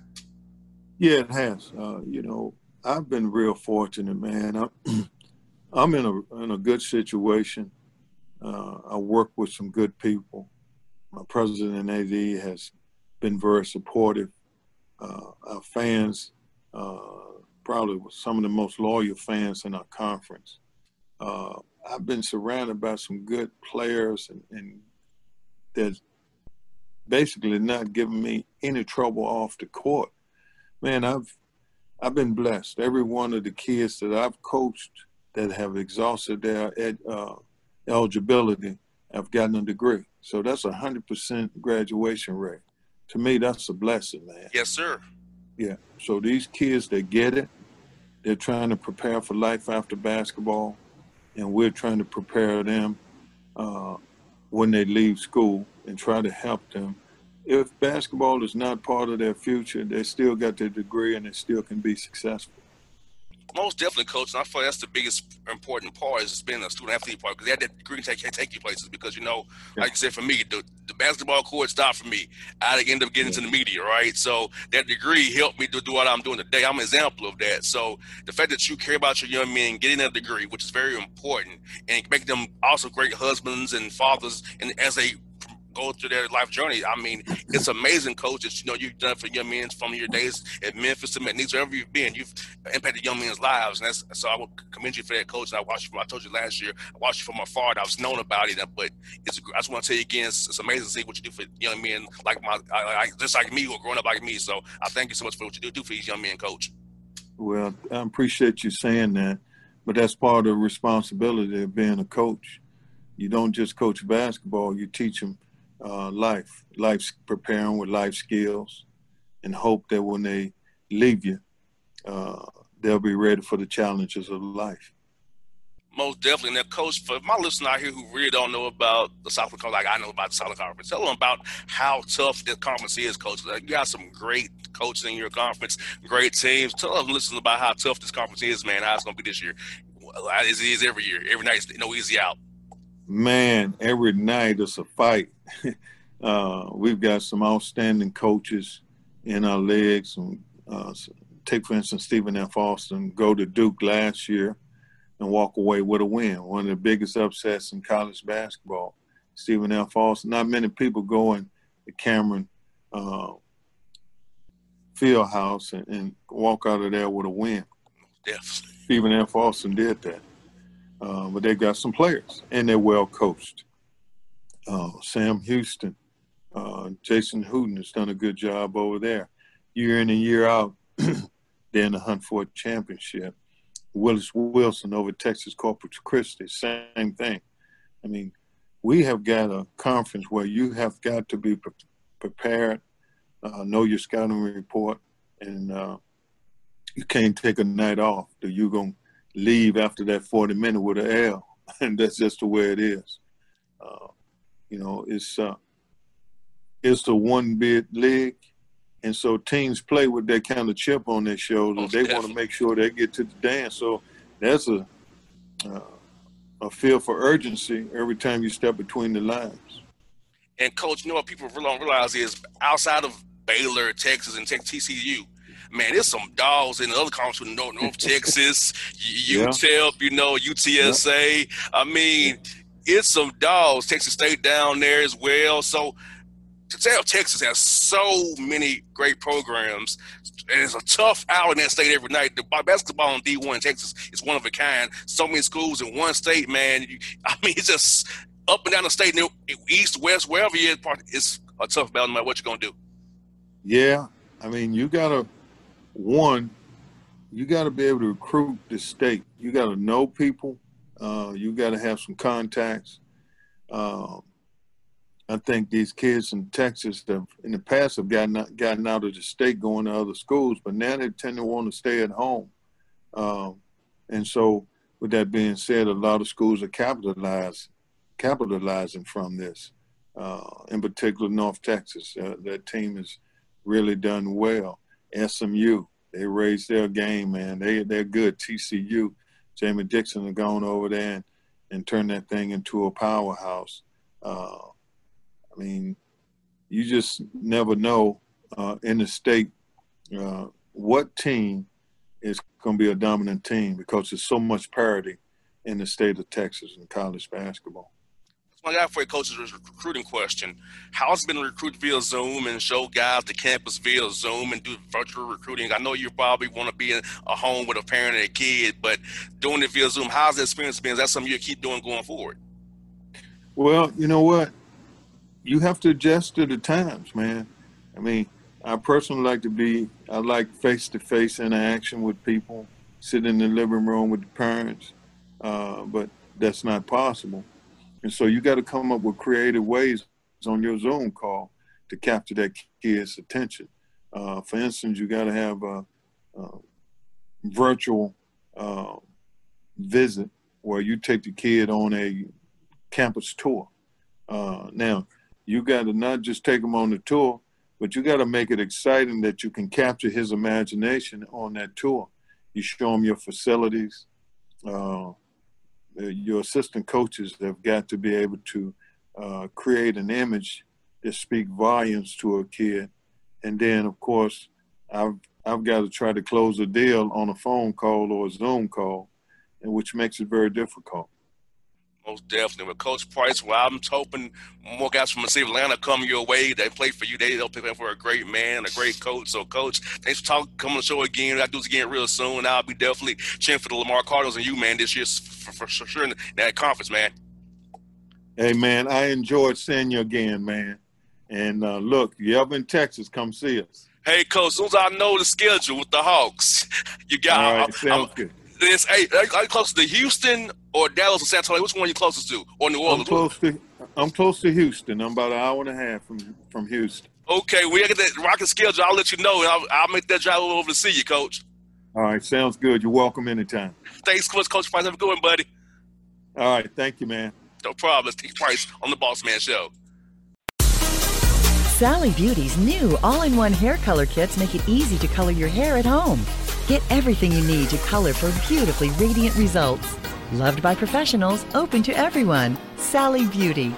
Yeah, it has. I've been real fortunate, man. I'm in a good situation. I work with some good people. My president, AD, has been very supportive. Our fans, probably some of the most loyal fans in our conference. I've been surrounded by some good players and that's basically not giving me any trouble off the court. Man, I've been blessed. Every one of the kids that I've coached that have exhausted their eligibility have gotten a degree. So that's 100% graduation rate. To me, that's a blessing, man. Yes, sir. Yeah. So these kids, they get it. They're trying to prepare for life after basketball, and we're trying to prepare them when they leave school and try to help them. If basketball is not part of their future, they still got their degree and they still can be successful. Most definitely, coach. And I feel that's the biggest important part is being a student athlete part, because that degree can take you places. Because like you said, for me, the basketball court stopped for me. I end up getting into the media, right? So that degree helped me to do what I'm doing today. I'm an example of that. So the fact that you care about your young men getting that degree, which is very important, and making them also great husbands and fathers, and as they go through their life journey. I mean, it's amazing, coach, that you've done for young men from your days at Memphis to McNeese, wherever you've been. You've impacted young men's lives, and so I would commend you for that, coach. And I told you last year, I watched you from afar. I was known about it, but I just want to tell you again, it's amazing to see what you do for young men just like me, who are growing up like me. So I thank you so much for what you do for these young men, coach. Well, I appreciate you saying that, but that's part of the responsibility of being a coach. You don't just coach basketball; you teach them life's preparing with life skills, and hope that when they leave you, they'll be ready for the challenges of life. Most definitely. Now, coach, for my listeners out here who really don't know about the Southland Conference, like I know about the Southland Conference, tell them about how tough this conference is, coach. Like, you got some great coaches in your conference, great teams. Tell them, listeners, about how tough this conference is, man, how it's going to be this year. As it is every year. Every night, no easy out. Man, every night it's a fight. We've got some outstanding coaches in our leagues. Take, for instance, Stephen F. Austin, go to Duke last year and walk away with a win. One of the biggest upsets in college basketball. Stephen F. Austin, not many people going to Cameron Fieldhouse and walk out of there with a win. Yes. Stephen F. Austin did that. But they got some players, and they're well coached. Sam Houston, Jason Hooten has done a good job over there. Year in and year out, they're in the hunt for a championship. Willis Wilson over Texas Corpus Christi, same thing. I mean, we have got a conference where you have got to be prepared, know your scouting report, and you can't take a night off. You're going to leave after that 40 minutes with an L, and that's just the way it is. It's a one-bid league, and so teams play with that kind of chip on their shoulders. They want to make sure they get to the dance. So there's a feel for urgency every time you step between the lines. And, Coach, what people don't realize is outside of Baylor, Texas, and TCU, man, there's some dogs in the other conference with North Texas, UTEP, UTSA. I mean, it's some dogs. Texas State down there as well. So to tell Texas has so many great programs, and it's a tough hour in that state every night. The basketball in D1 in Texas is one of a kind. So many schools in one state, man. It's just up and down the state, east, west, wherever you are, it's a tough battle no matter what you're going to do. Yeah. I mean, you got to be able to recruit the state. You got to know people. You got to have some contacts. I think these kids in Texas have, in the past, have gotten out of the state going to other schools, but now they tend to want to stay at home. And so, with that being said, a lot of schools are capitalizing from this. In particular, North Texas, that team has really done well. SMU, they raised their game, man. They're good. TCU, Jamie Dixon has gone over there and turned that thing into a powerhouse. I mean, you just never know in the state what team is going to be a dominant team, because there's so much parity in the state of Texas in college basketball. I got for you, Coach's recruiting question. How's it been to recruit via Zoom and show guys the campus via Zoom and do virtual recruiting? I know you probably want to be in a home with a parent and a kid, but doing it via Zoom, how's the experience been? Is that something you keep doing going forward? Well, you know what? You have to adjust to the times, man. I mean, I personally like face-to-face interaction with people, sit in the living room with the parents, but that's not possible. And so you got to come up with creative ways on your Zoom call to capture that kid's attention. For instance, you got to have a virtual visit where you take the kid on a campus tour. Now, you got to not just take him on the tour, but you got to make it exciting that you can capture his imagination on that tour. You show them your facilities. Your assistant coaches have got to be able to create an image that speak volumes to a kid. And then, of course, I've got to try to close a deal on a phone call or a Zoom call, and which makes it very difficult. Most definitely. With Coach Price, well, I'm hoping more guys from the city of Atlanta come your way. They play for you. They'll pick up for a great man, a great coach. So, Coach, thanks for coming on the show again. I'll do this again real soon. I'll be definitely cheering for the Lamar Cardinals and you, man, this year for sure in that conference, man. Hey, man, I enjoyed seeing you again, man. And, look, if you're ever in Texas, come see us. Hey, Coach, as soon as I know the schedule with the Hawks, you got all right, sounds good. Hey, are you close to Houston or Dallas or San Antonio? Which one are you closest to? Or New Orleans? I'm close to Houston. I'm about an hour and a half from Houston. Okay, we get that rocket schedule. I'll let you know, and I'll make that drive over to see you, Coach. All right, sounds good. You're welcome anytime. Thanks, Coach Price. Have a good one, buddy. All right, thank you, man. No problem. It's T. Price on the Boss Man Show. Sally Beauty's new all-in-one hair color kits make it easy to color your hair at home. Get everything you need to color for beautifully radiant results. Loved by professionals, open to everyone. Sally Beauty.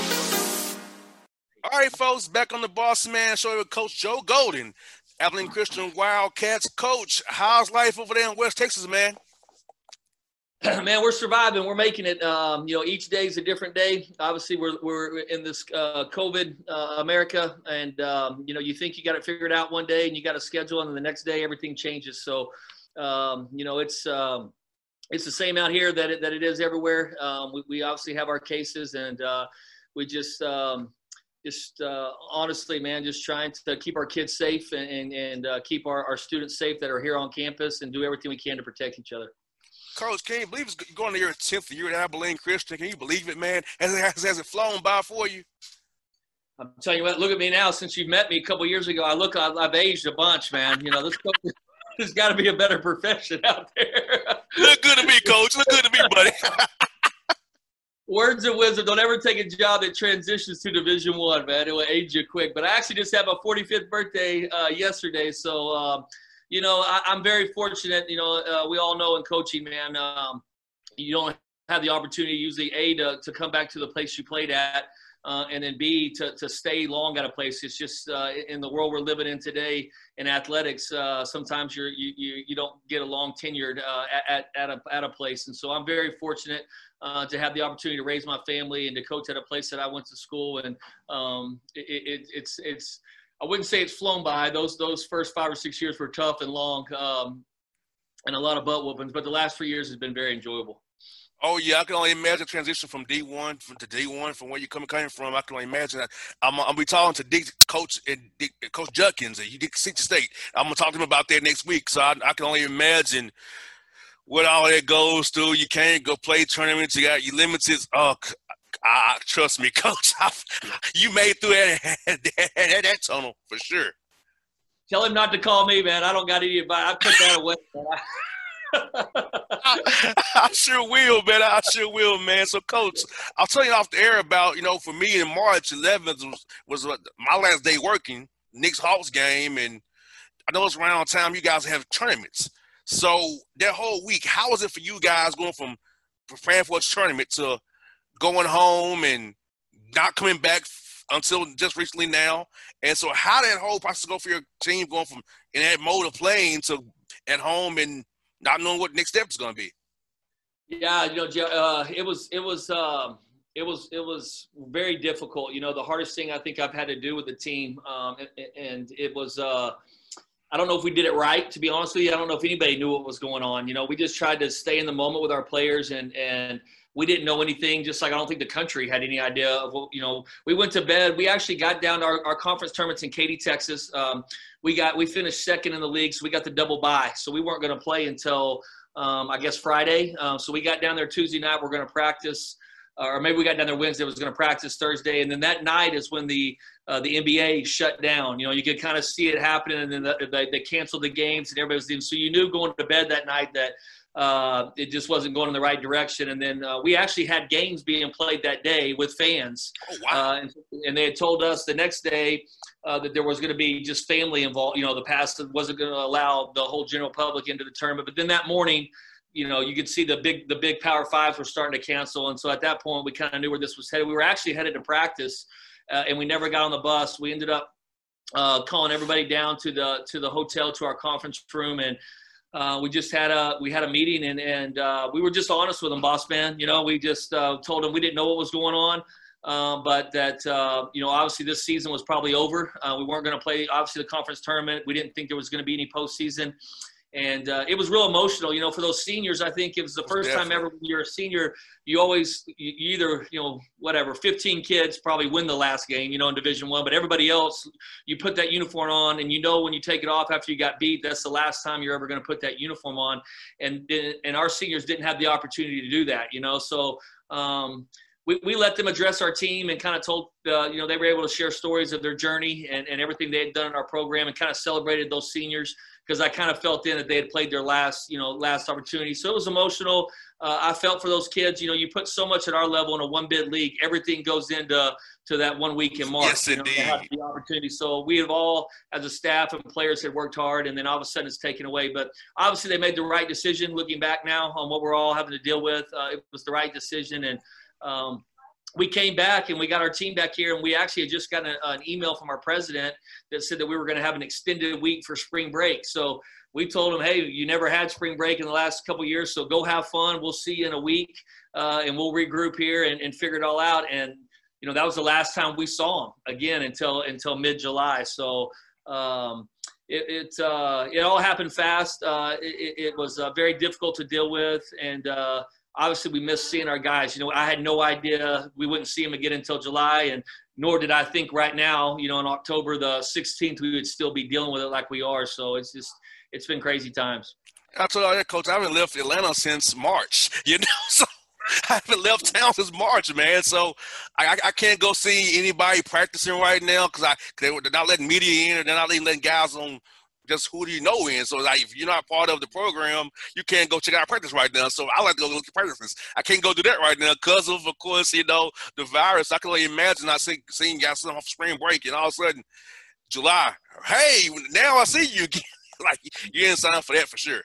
All right, folks, back on the Boss Man Show with Coach Joe Golden, Abilene Christian Wildcats. Coach, how's life over there in West Texas, man? Man, we're surviving. We're making it. Each day is a different day. Obviously, we're in this COVID America, and you think you got it figured out one day, and you got a schedule, and then the next day everything changes. So, it's the same out here that it is everywhere. We obviously have our cases, and we just honestly, man, just trying to keep our kids safe and keep our students safe that are here on campus, and do everything we can to protect each other. Coach, can you believe it's going to your 10th year at Abilene Christian? Can you believe it, man? Has it flown by for you? I'm telling you what, look at me now. Since you've met me a couple of years ago, I've aged a bunch, man. This there's got to be a better profession out there. Look good to me, Coach. Look good to me, buddy. Words of wisdom. Don't ever take a job that transitions to Division I, man. It will age you quick. But I actually just had my 45th birthday yesterday, so I'm very fortunate. We all know in coaching, man, you don't have the opportunity usually, A, to come back to the place you played at, and then B, to stay long at a place. It's just in the world we're living in today in athletics, sometimes you don't get a long tenured at a place. And so I'm very fortunate to have the opportunity to raise my family and to coach at a place that I went to school. And it's I wouldn't say it's flown by. Those first 5 or 6 years were tough and long, and a lot of butt whoopings. But the last 3 years has been very enjoyable. Oh yeah, I can only imagine the transition from D1 to D1 from where you're coming from. I can only imagine that. I'm be talking to Coach Judkins at Dixie State. I'm gonna talk to him about that next week. So I can only imagine what all that goes through. You can't go play tournaments. You limited. Trust me, Coach. You made through that tunnel for sure. Tell him not to call me, man. I don't got any advice. I put that away. I sure will, man. I sure will, man. So, Coach, I'll tell you off the air about, for me in March 11th was my last day working, Knicks Hawks game, and I know it's around time you guys have tournaments. So that whole week, how was it for you guys going from preparing for a tournament to going home and not coming back until just recently now? And so how did that whole process go for your team going from in that mode of playing to at home and not knowing what next step is going to be? Yeah, it was very difficult. The hardest thing I think I've had to do with the team, and it was I don't know if we did it right, to be honest with you. I don't know if anybody knew what was going on. We just tried to stay in the moment with our players, and we didn't know anything, just like I don't think the country had any idea of what, we went to bed. We actually got down to our conference tournaments in Katy, Texas. We finished second in the league, so we got the double bye. So we weren't going to play until, I guess, Friday. So we got down there Tuesday night. We're going to practice. Or maybe we got down there Wednesday, was going to practice Thursday. And then that night is when the NBA shut down. You could kind of see it happening, and then they canceled the games and everybody was leaving. So you knew going to bed that night that it just wasn't going in the right direction. And then we actually had games being played that day with fans. Oh, wow. And they had told us the next day that there was going to be just family involved. You know, the pass wasn't going to allow the whole general public into the tournament. But then that morning, you know, you could see the big Power Fives were starting to cancel. And so at that point, we kind of knew where this was headed. We were actually headed to practice, and we never got on the bus. We ended up calling everybody down to the hotel, to our conference room, and we just had a meeting, and we were just honest with them, boss man. You know, we just told them we didn't know what was going on, but that you know, obviously this season was probably over. We weren't going to play obviously the conference tournament. We didn't think there was going to be any postseason. And it was real emotional, you know, for those seniors. I think it was the first time ever when you're a senior, you either, you know, whatever, 15 kids probably win the last game, you know, in Division I, but everybody else, you put that uniform on, and you know when you take it off after you got beat, that's the last time you're ever going to put that uniform on. And our seniors didn't have the opportunity to do that, you know. So we let them address our team and kind of told, you know, they were able to share stories of their journey and everything they had done in our program, and kind of celebrated those seniors, because I kind of felt then that they had played their last opportunity. So it was emotional. I felt for those kids. You know, you put so much at our level in a one-bid league. Everything goes into that 1 week in March. Yes, indeed. You know, the opportunity. So we have all, as a staff and players, had worked hard, and then all of a sudden it's taken away. But obviously they made the right decision. Looking back now on what we're all having to deal with, it was the right decision. And we came back and we got our team back here, and we actually had just gotten an email from our president that said that we were going to have an extended week for spring break. So we told them, hey, you never had spring break in the last couple of years, so go have fun. We'll see you in a week, and we'll regroup here and figure it all out. And, you know, that was the last time we saw them again until mid-July. So it all happened fast. It was very difficult to deal with, and obviously we missed seeing our guys. You know, I had no idea we wouldn't see them again until July, and nor did I think right now, you know, on October the 16th, we would still be dealing with it like we are. So it's been crazy times. I told you, Coach, I haven't left Atlanta since March, you know, so I haven't left town since March, man. So I can't go see anybody practicing right now because they're not letting media in, or they're not letting guys on just who do you know in. So like, if you're not part of the program, you can't go check out practice right now. So I like to go look at practices. I can't go do that right now because of course, you know, the virus. I can only imagine not seeing guys off spring break, and all of a sudden, July, hey, now I see you again. Like, you didn't sign up for that for sure.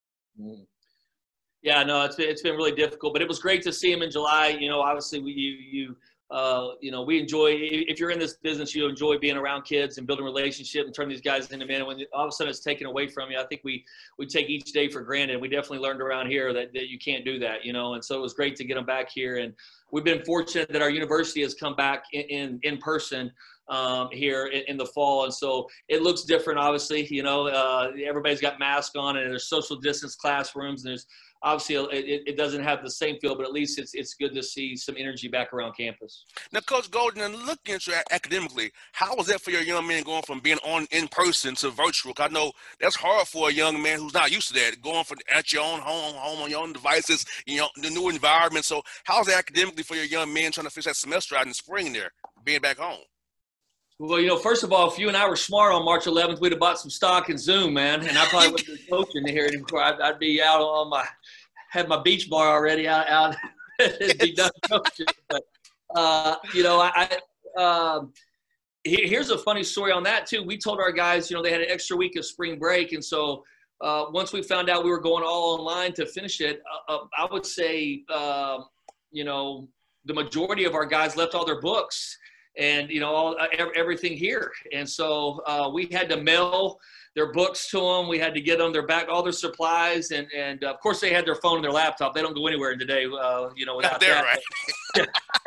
Yeah, no, it's been really difficult, but it was great to see him in July. You know, obviously you know, we enjoy, if you're in this business, you enjoy being around kids and building relationships and turning these guys into men. And when all of a sudden it's taken away from you, I think we take each day for granted. We definitely learned around here that you can't do that, you know. And so it was great to get them back here. And we've been fortunate that our university has come back in person here in the fall. And so it looks different, obviously. You know, everybody's got masks on, and there's social distance classrooms, and there's obviously it doesn't have the same feel, but at least it's good to see some energy back around campus. Now, Coach Golden, and looking at you academically, how was that for your young man going from being in person to virtual? I know that's hard for a young man who's not used to that, going from at your own home on your own devices, you know, the new environment. So how's it academically for your young man trying to finish that semester out in the spring there, being back home? Well, you know, first of all, if you and I were smart on March 11th, we'd have bought some stock in Zoom, man. And I probably wouldn't be coaching here anymore. I'd be out on had my beach bar already out and be done coaching. But, you know, here's a funny story on that too. We told our guys, you know, they had an extra week of spring break. And so once we found out we were going all online to finish it, I would say, you know, the majority of our guys left all their books and, you know, everything here. And so we had to mail their books to them. We had to get them all their supplies. And of course, they had their phone and their laptop. They don't go anywhere today, you know, without that. Right.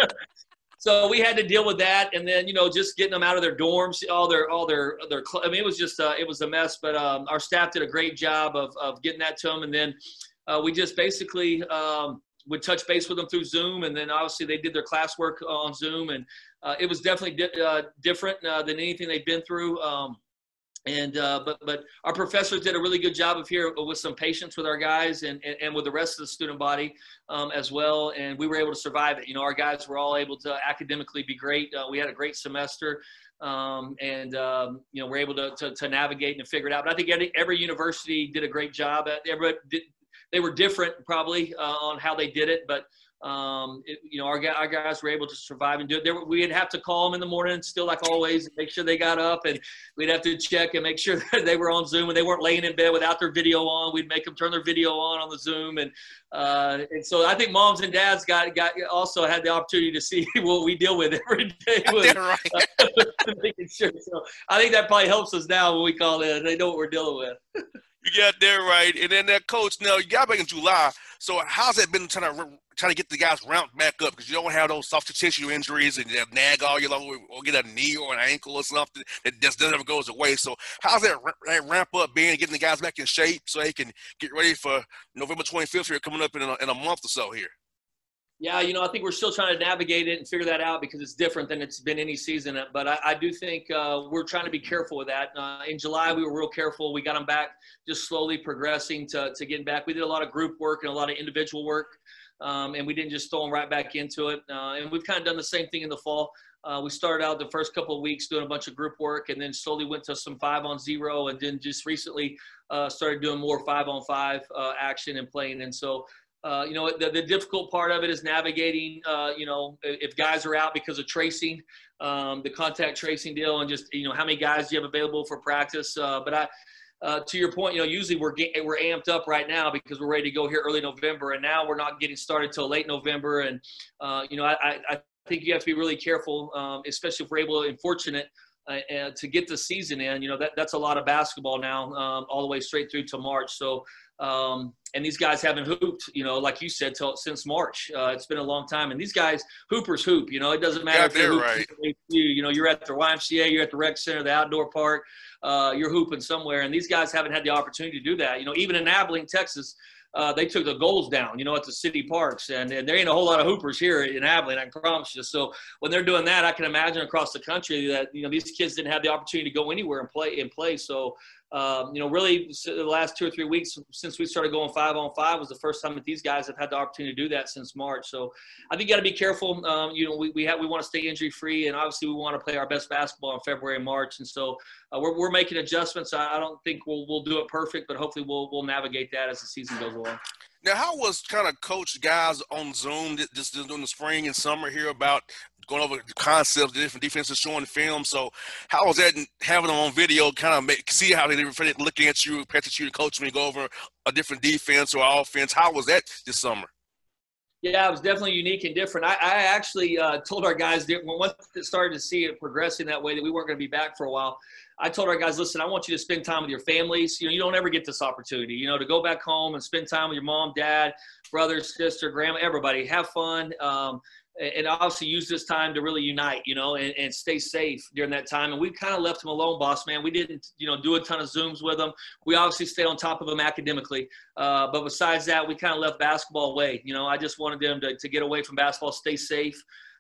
So we had to deal with that. And then, you know, just getting them out of their dorms, all their I mean, it was just, it was a mess. But our staff did a great job of getting that to them. And then we just basically would touch base with them through Zoom. And then obviously they did their classwork on Zoom. And it was definitely different than anything they'd been through. But our professors did a really good job of here with some patience with our guys and with the rest of the student body as well. And we were able to survive it. You know, our guys were all able to academically be great. We had a great semester you know, we're able to navigate and figure it out. But I think every university did a great job. they were different probably on how they did it, but our guys were able to survive and do it. We'd have to call them in the morning, still like always, and make sure they got up, and we'd have to check and make sure that they were on Zoom and they weren't laying in bed without their video on. We'd make them turn their video on the Zoom, and so I think moms and dads got also had the opportunity to see what we deal with every day. Making sure. So I think that probably helps us now when we call in. They know what we're dealing with. You got that right. And then that coach, now you got back in July. So how's that been trying to get the guys ramped back up? Because you don't have those soft tissue injuries and you have nag all year long or get a knee or an ankle or something that just never goes away. So how's that ramp up being, getting the guys back in shape so they can get ready for November 25th here coming up in a month or so here? Yeah, I think we're still trying to navigate it and figure that out because it's different than it's been any season. But I do think we're trying to be careful with that. In July, we were real careful. We got them back just slowly progressing to getting back. We did a lot of group work and a lot of individual work, and we didn't just throw them right back into it. And we've kind of done the same thing in the fall. We started out the first couple of weeks doing a bunch of group work and then slowly went to some 5-on-0 and then just recently started doing more 5-on-5 action and playing. And so the difficult part of it is navigating, if guys are out because of tracing, the contact tracing deal, and just, how many guys do you have available for practice? But to your point, usually we're amped up right now because we're ready to go here early November, and now we're not getting started till late November. And, I think you have to be really careful, especially if we're able and fortunate to get the season in. That's a lot of basketball now, all the way straight through to March. So, and these guys haven't hooped, like you said, since March. It's been a long time. And these guys, hoopers hoop. It doesn't matter if you're right. You're at the YMCA, you're at the rec center, the outdoor park, you're hooping somewhere. And these guys haven't had the opportunity to do that. Even in Abilene, Texas, they took the goals down, at the city parks. And there ain't a whole lot of hoopers here in Abilene, I can promise you. So when they're doing that, I can imagine across the country that, these kids didn't have the opportunity to go anywhere and play. So, really the last 2 or 3 weeks since we started going 5-on-5 was the first time that these guys have had the opportunity to do that since March. So I think you got to be careful. We want to stay injury free, and obviously we want to play our best basketball in February and March. And so we're making adjustments. I don't think we'll do it perfect, but hopefully we'll navigate that as the season goes along. Now, how was kind of coach guys on Zoom just during the spring and summer here about going over the concepts, the different defenses showing film? So how was that having them on video, kind of see how they different looking at you, pay attention to coach when you go over a different defense or offense? How was that this summer? Yeah, it was definitely unique and different. I actually told our guys once they started to see it progressing that way that we weren't going to be back for a while. I told our guys, listen, I want you to spend time with your families. You don't ever get this opportunity, to go back home and spend time with your mom, dad, brother, sister, grandma, everybody. Have fun. And obviously use this time to really unite, and stay safe during that time. And we kind of left them alone, boss man. We didn't, do a ton of Zooms with them. We obviously stayed on top of them academically. But besides that, we kind of left basketball away. I just wanted them to get away from basketball, stay safe,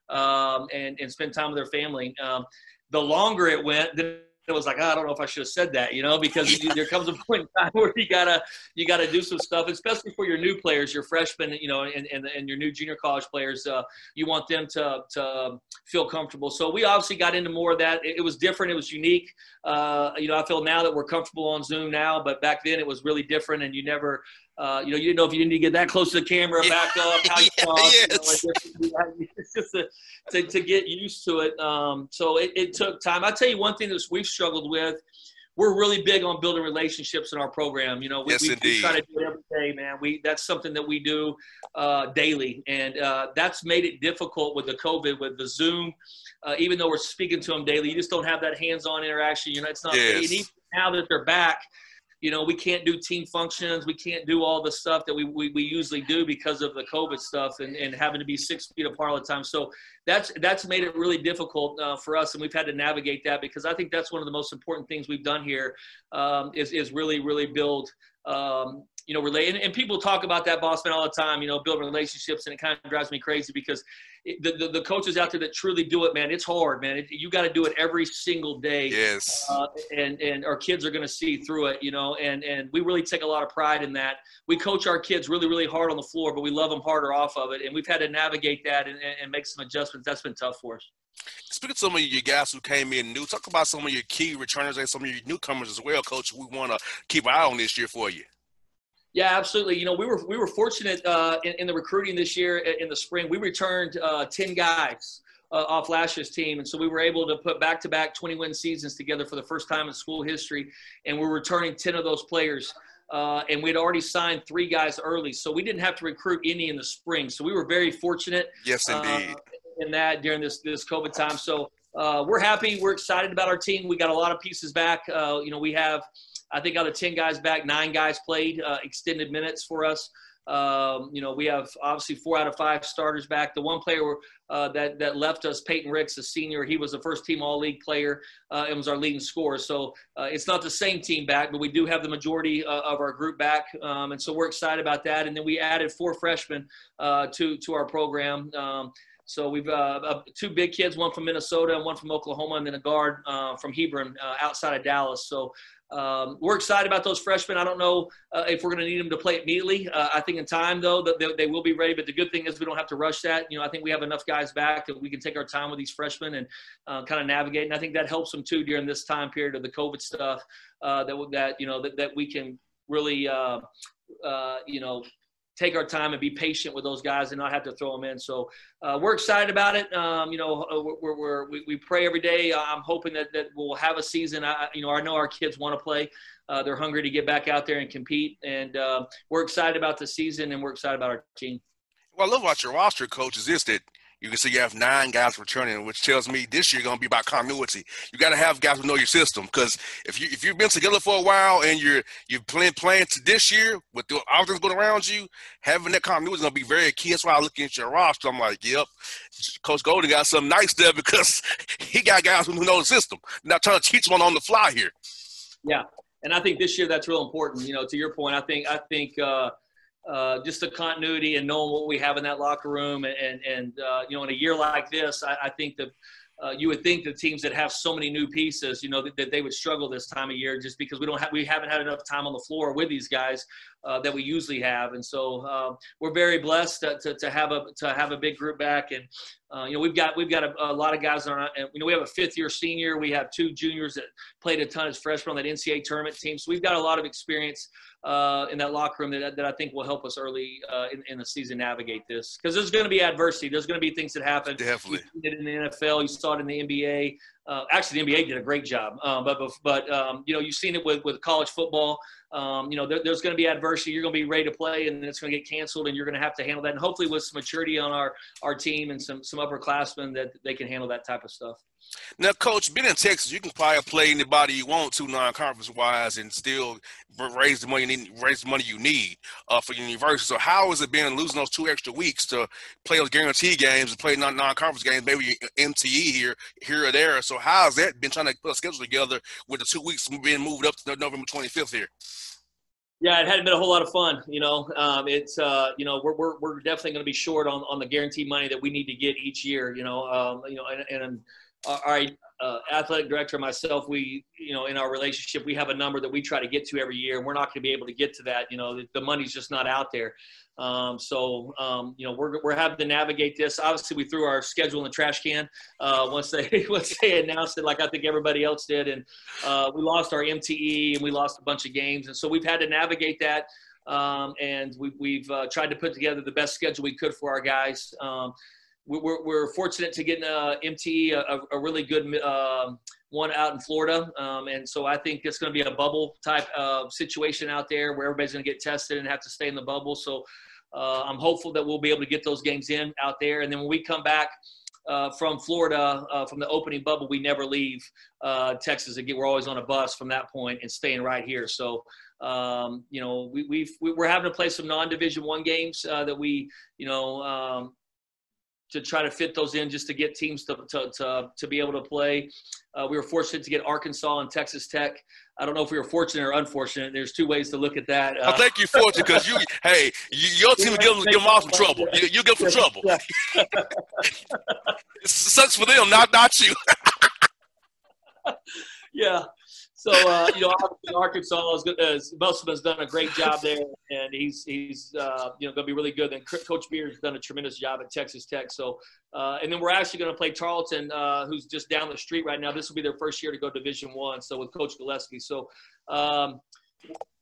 and spend time with their family. The longer it went, it was like, I don't know if I should have said that, because there comes a point in time where you gotta do some stuff, especially for your new players, your freshmen, and your new junior college players. You want them to feel comfortable. So we obviously got into more of that. It was different. It was unique. I feel now that we're comfortable on Zoom now, but back then it was really different, and you never. You didn't know if you didn't get that close to the camera, back up, how you talk. Yes. It's just to get used to it. So it took time. I tell you one thing that we've struggled with. We're really big on building relationships in our program. We try to do it every day, man. That's something that we do daily, and that's made it difficult with the COVID, with the Zoom. Even though we're speaking to them daily, you just don't have that hands-on interaction. It's not. Yes. Even now that they're back. We can't do team functions. We can't do all the stuff that we usually do because of the COVID stuff and having to be 6 feet apart all the time. So that's made it really difficult for us, and we've had to navigate that because I think that's one of the most important things we've done here is really, really build relate. And people talk about that, boss man, all the time, build relationships, and it kind of drives me crazy because the coaches out there that truly do it, man, it's hard, man. You got to do it every single day. Yes. And our kids are going to see through it, and we really take a lot of pride in that. We coach our kids really, really hard on the floor, but we love them harder off of it. And we've had to navigate that and make some adjustments. That's been tough for us. Speaking of some of your guys who came in new, talk about some of your key returners and some of your newcomers as well, Coach. We want to keep an eye on this year for you. Yeah, absolutely. You know, we were fortunate in the recruiting this year in the spring. We returned 10 guys off last year's team, and so we were able to put back-to-back 20-win seasons together for the first time in school history, and we're returning 10 of those players. And we'd already signed 3 guys early, so we didn't have to recruit any in the spring. So we were very fortunate. Yes, indeed. In that during this COVID time. So we're happy. We're excited about our team. We got a lot of pieces back. You know, we have, I think out of 10 guys back, 9 guys played extended minutes for us. You know, we have obviously 4 out of 5 starters back. The one player that left us, Peyton Ricks, a senior, he was a first-team All-League player and was our leading scorer. So it's not the same team back, but we do have the majority of our group back, and so we're excited about that. And then we added 4 freshmen to our program. So we've 2 big kids, one from Minnesota and one from Oklahoma, and then a guard from Hebron outside of Dallas. So we're excited about those freshmen. I don't know if we're going to need them to play immediately. I think in time, though, that they will be ready. But the good thing is we don't have to rush that. You know, I think we have enough guys back that we can take our time with these freshmen and kind of navigate. And I think that helps them, too, during this time period of the COVID stuff, that we can really, you know, take our time and be patient with those guys and not have to throw them in. So we're excited about it. You know, we pray every day. I'm hoping that we'll have a season. I know our kids want to play. They're hungry to get back out there and compete. And we're excited about the season, and we're excited about our team. Well, I love about your roster, Coach, is this, that you can see you have 9 guys returning, which tells me this year going to be about continuity. You got to have guys who know your system, because if you've been together for a while and you've playing to this year with the offense going around you, having that continuity is going to be very key. That's why I look at your roster. I'm like, yep, Coach Golden got something nice there, because he got guys who know the system. Not trying to teach one on the fly here. Yeah, and I think this year that's real important. You know, to your point, I think just the continuity and knowing what we have in that locker room, and you know, in a year like this, I think that you would think the teams that have so many new pieces, you know, that they would struggle this time of year, just because we haven't had enough time on the floor with these guys that we usually have. And so we're very blessed to have a big group back. And you know, we've got a lot of guys on. And you know, we have a 5th-year senior. We have 2 juniors that played a ton as freshmen on that NCAA tournament team. So we've got a lot of experience in that locker room that I think will help us early in the season navigate this, because there's going to be adversity. There's going to be things that happen. Definitely. You did it in the NFL. You saw it in the NBA. Actually, the NBA did a great job. But you know, you've seen it with college football. You know, there's going to be adversity. You're going to be ready to play, and then it's going to get canceled, and you're going to have to handle that. And hopefully with some maturity on our team and some upperclassmen, that they can handle that type of stuff. Now, Coach, being in Texas, you can probably play anybody you want to non-conference wise and still raise the money you need for your university. So how has it been losing those 2 extra weeks to play those guarantee games and play non-conference games, maybe MTE here or there? So how has that been, trying to put a schedule together with the 2 weeks being moved up to November 25th here? Yeah, it hadn't been a whole lot of fun. You know, it's you know, we're definitely going to be short on the guaranteed money that we need to get each year. You know, and our athletic director and myself, we, you know, in our relationship, we have a number that we try to get to every year, and we're not going to be able to get to that. You know, the money's just not out there. So you know, we're having to navigate this. Obviously, we threw our schedule in the trash can once they announced it, like I think everybody else did, and we lost our MTE and we lost a bunch of games, and so we've had to navigate that. And we've tried to put together the best schedule we could for our guys. We're fortunate to get MTE, a really good one out in Florida. And so I think it's going to be a bubble type of situation out there where everybody's going to get tested and have to stay in the bubble. So I'm hopeful that we'll be able to get those games in out there. And then when we come back from Florida, from the opening bubble, we never leave Texas again. We're always on a bus from that point and staying right here. So, you know, we're having to play some non-Division I games that we, you know, to try to fit those in just to get teams to be able to play. We were fortunate to get Arkansas and Texas Tech. I don't know if we were fortunate or unfortunate. There's 2 ways to look at that. I think you're fortunate because your team will give them all some trouble. You get some trouble. It sucks for them, not you. Yeah. So, you know, obviously Arkansas Musselman's done a great job there, and he's you know, going to be really good. And Coach Beard's done a tremendous job at Texas Tech. So, and then we're actually going to play Tarleton, who's just down the street right now. This will be their first year to go Division I. So with Coach Gillespie. So,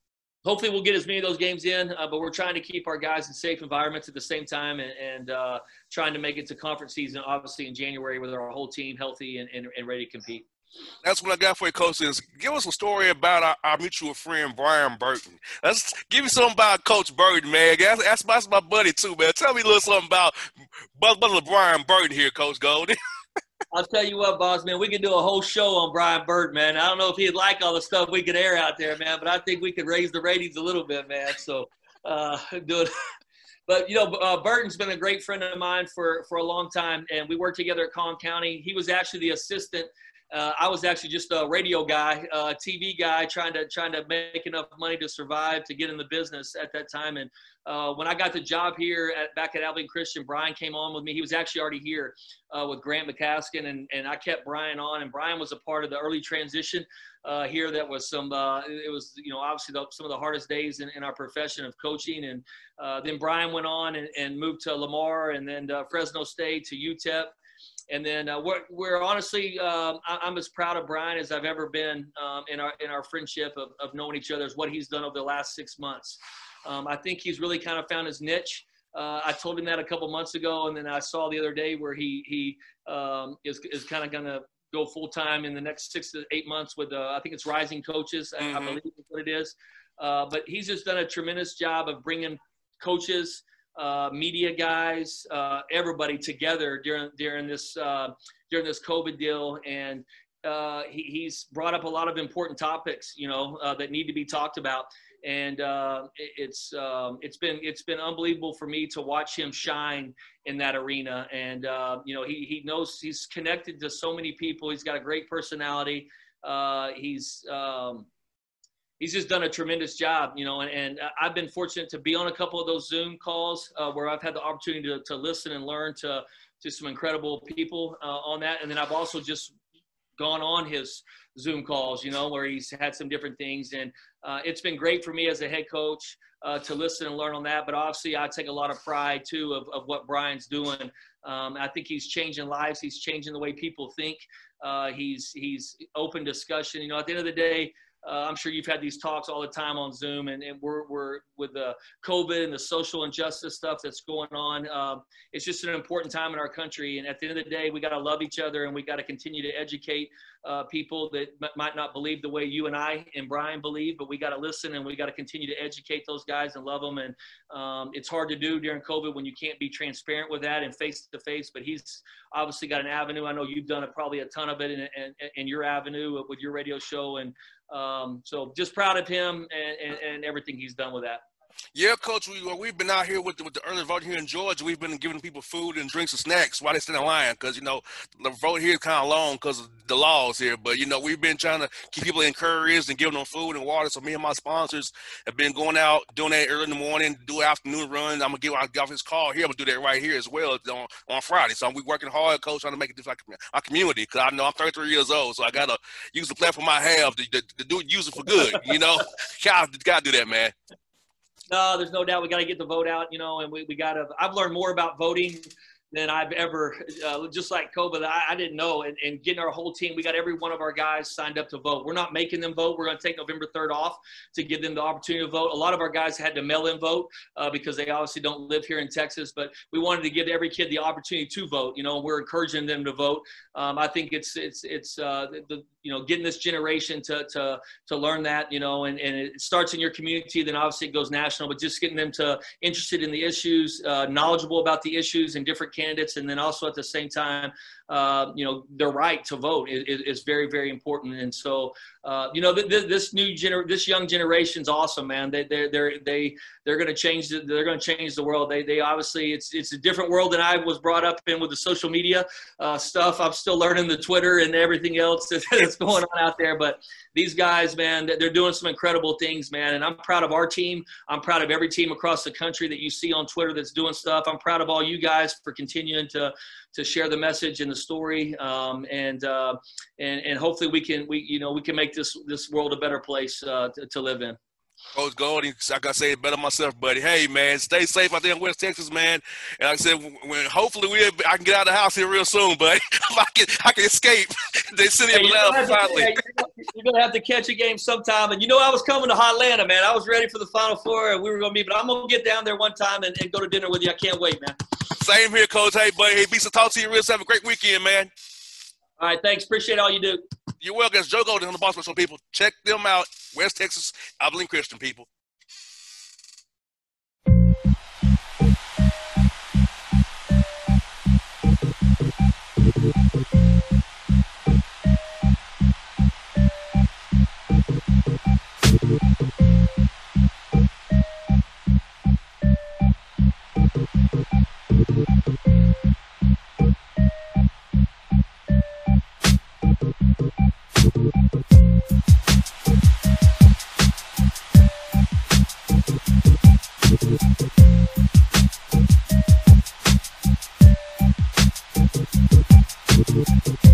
hopefully we'll get as many of those games in, but we're trying to keep our guys in safe environments at the same time and trying to make it to conference season, obviously in January, with our whole team healthy and ready to compete. That's what I got for you, Coach. Is give us a story about our mutual friend, Brian Burton. Let's give me something about Coach Burton, man. That's my buddy, too, man. Tell me a little something about Brother Brian Burton here, Coach Goldie. I'll tell you what, boss, man, we could do a whole show on Brian Burton, man. I don't know if he'd like all the stuff we could air out there, man, but I think we could raise the ratings a little bit, man. So do it. But, Burton's been a great friend of mine for a long time, and we worked together at Collin County. He was actually the assistant. I was actually just a radio guy, TV guy, trying to make enough money to survive, to get in the business at that time. And when I got the job here back at Abilene Christian, Brian came on with me. He was actually already here with Grant McCaskin, and I kept Brian on. And Brian was a part of the early transition here. That was it was obviously some of the hardest days in our profession of coaching. And then Brian went on and moved to Lamar, and then Fresno State, to UTEP. And then we're honestly, I'm as proud of Brian as I've ever been in our friendship of knowing each other, is what he's done over the last 6 months. I think he's really kind of found his niche. I told him that a couple months ago, and then I saw the other day where he is kind of going to go full time in the next 6 to 8 months with I think it's Rising Coaches, I believe is what it is. But he's just done a tremendous job of bringing coaches, media guys, everybody together during this COVID deal, and he's brought up a lot of important topics, that need to be talked about, and it's been unbelievable for me to watch him shine in that arena, and he knows he's connected to so many people. He's got a great personality. He's just done a tremendous job, and I've been fortunate to be on a couple of those Zoom calls where I've had the opportunity to listen and learn to some incredible people on that. And then I've also just gone on his Zoom calls, where he's had some different things. And it's been great for me as a head coach to listen and learn on that. But obviously I take a lot of pride too of what Brian's doing. I think he's changing lives. He's changing the way people think. He's open discussion. At the end of the day, I'm sure you've had these talks all the time on Zoom, and we're with the COVID and the social injustice stuff that's going on. It's just an important time in our country. And at the end of the day, we got to love each other, and we got to continue to educate people that might not believe the way you and I and Brian believe, but we got to listen, and we got to continue to educate those guys and love them. And it's hard to do during COVID when you can't be transparent with that and face to face, but he's obviously got an avenue. I know you've done probably a ton of it in your avenue with your radio show. And so just proud of him and everything he's done with that. Yeah, Coach, we've been out here with the early vote here in Georgia. We've been giving people food and drinks and snacks while they stand in line because, the vote here is kind of long because of the laws here. But, we've been trying to keep people encouraged and giving them food and water. So me and my sponsors have been going out, doing that early in the morning, do afternoon runs. I'm going to get off his call here. I'm going to do that right here as well on Friday. So we're working hard, Coach, trying to make it like our community because I know I'm 33 years old. So I got to use the platform I have to use it for good, Got to do that, man. No, there's no doubt we got to get the vote out, and we got to – I've learned more about voting than I've ever just like COVID, I didn't know. And getting our whole team, we got every one of our guys signed up to vote. We're not making them vote. We're going to take November 3rd off to give them the opportunity to vote. A lot of our guys had to mail in vote because they obviously don't live here in Texas, but we wanted to give every kid the opportunity to vote. We're encouraging them to vote. I think it's getting this generation to learn that, and it starts in your community, then obviously it goes national, but just getting them to interested in the issues, knowledgeable about the issues and different candidates. And then also at the same time, their right to vote is very, very important. And so, this young generation's awesome, man. They're going to change the world. They obviously, it's a different world than I was brought up in with the social media stuff. I'm still learning the Twitter and everything else that's going on out there. But these guys, man, they're doing some incredible things, man. And I'm proud of our team. I'm proud of every team across the country that you see on Twitter that's doing stuff. I'm proud of all you guys for continuing to share the message and the story. And hopefully we can make this world a better place to live in. Coach Goldie, like I said, better myself, buddy. Hey, man, stay safe out there in West Texas, man. And like I said, hopefully I can get out of the house here real soon, buddy. I can escape the city of Atlanta finally. You're going to have to catch a game sometime. And, I was coming to Hotlanta, man. I was ready for the Final Four, and we were going to meet. But I'm going to get down there one time and go to dinner with you. I can't wait, man. Same here, Coach. Hey, buddy. Hey, Beast, talk to you real soon. Have a great weekend, man. All right, thanks. Appreciate all you do. You're welcome. It's Joe Golden on the Boss Show, people. Check them out. West Texas, Abilene Christian, people. Thank you.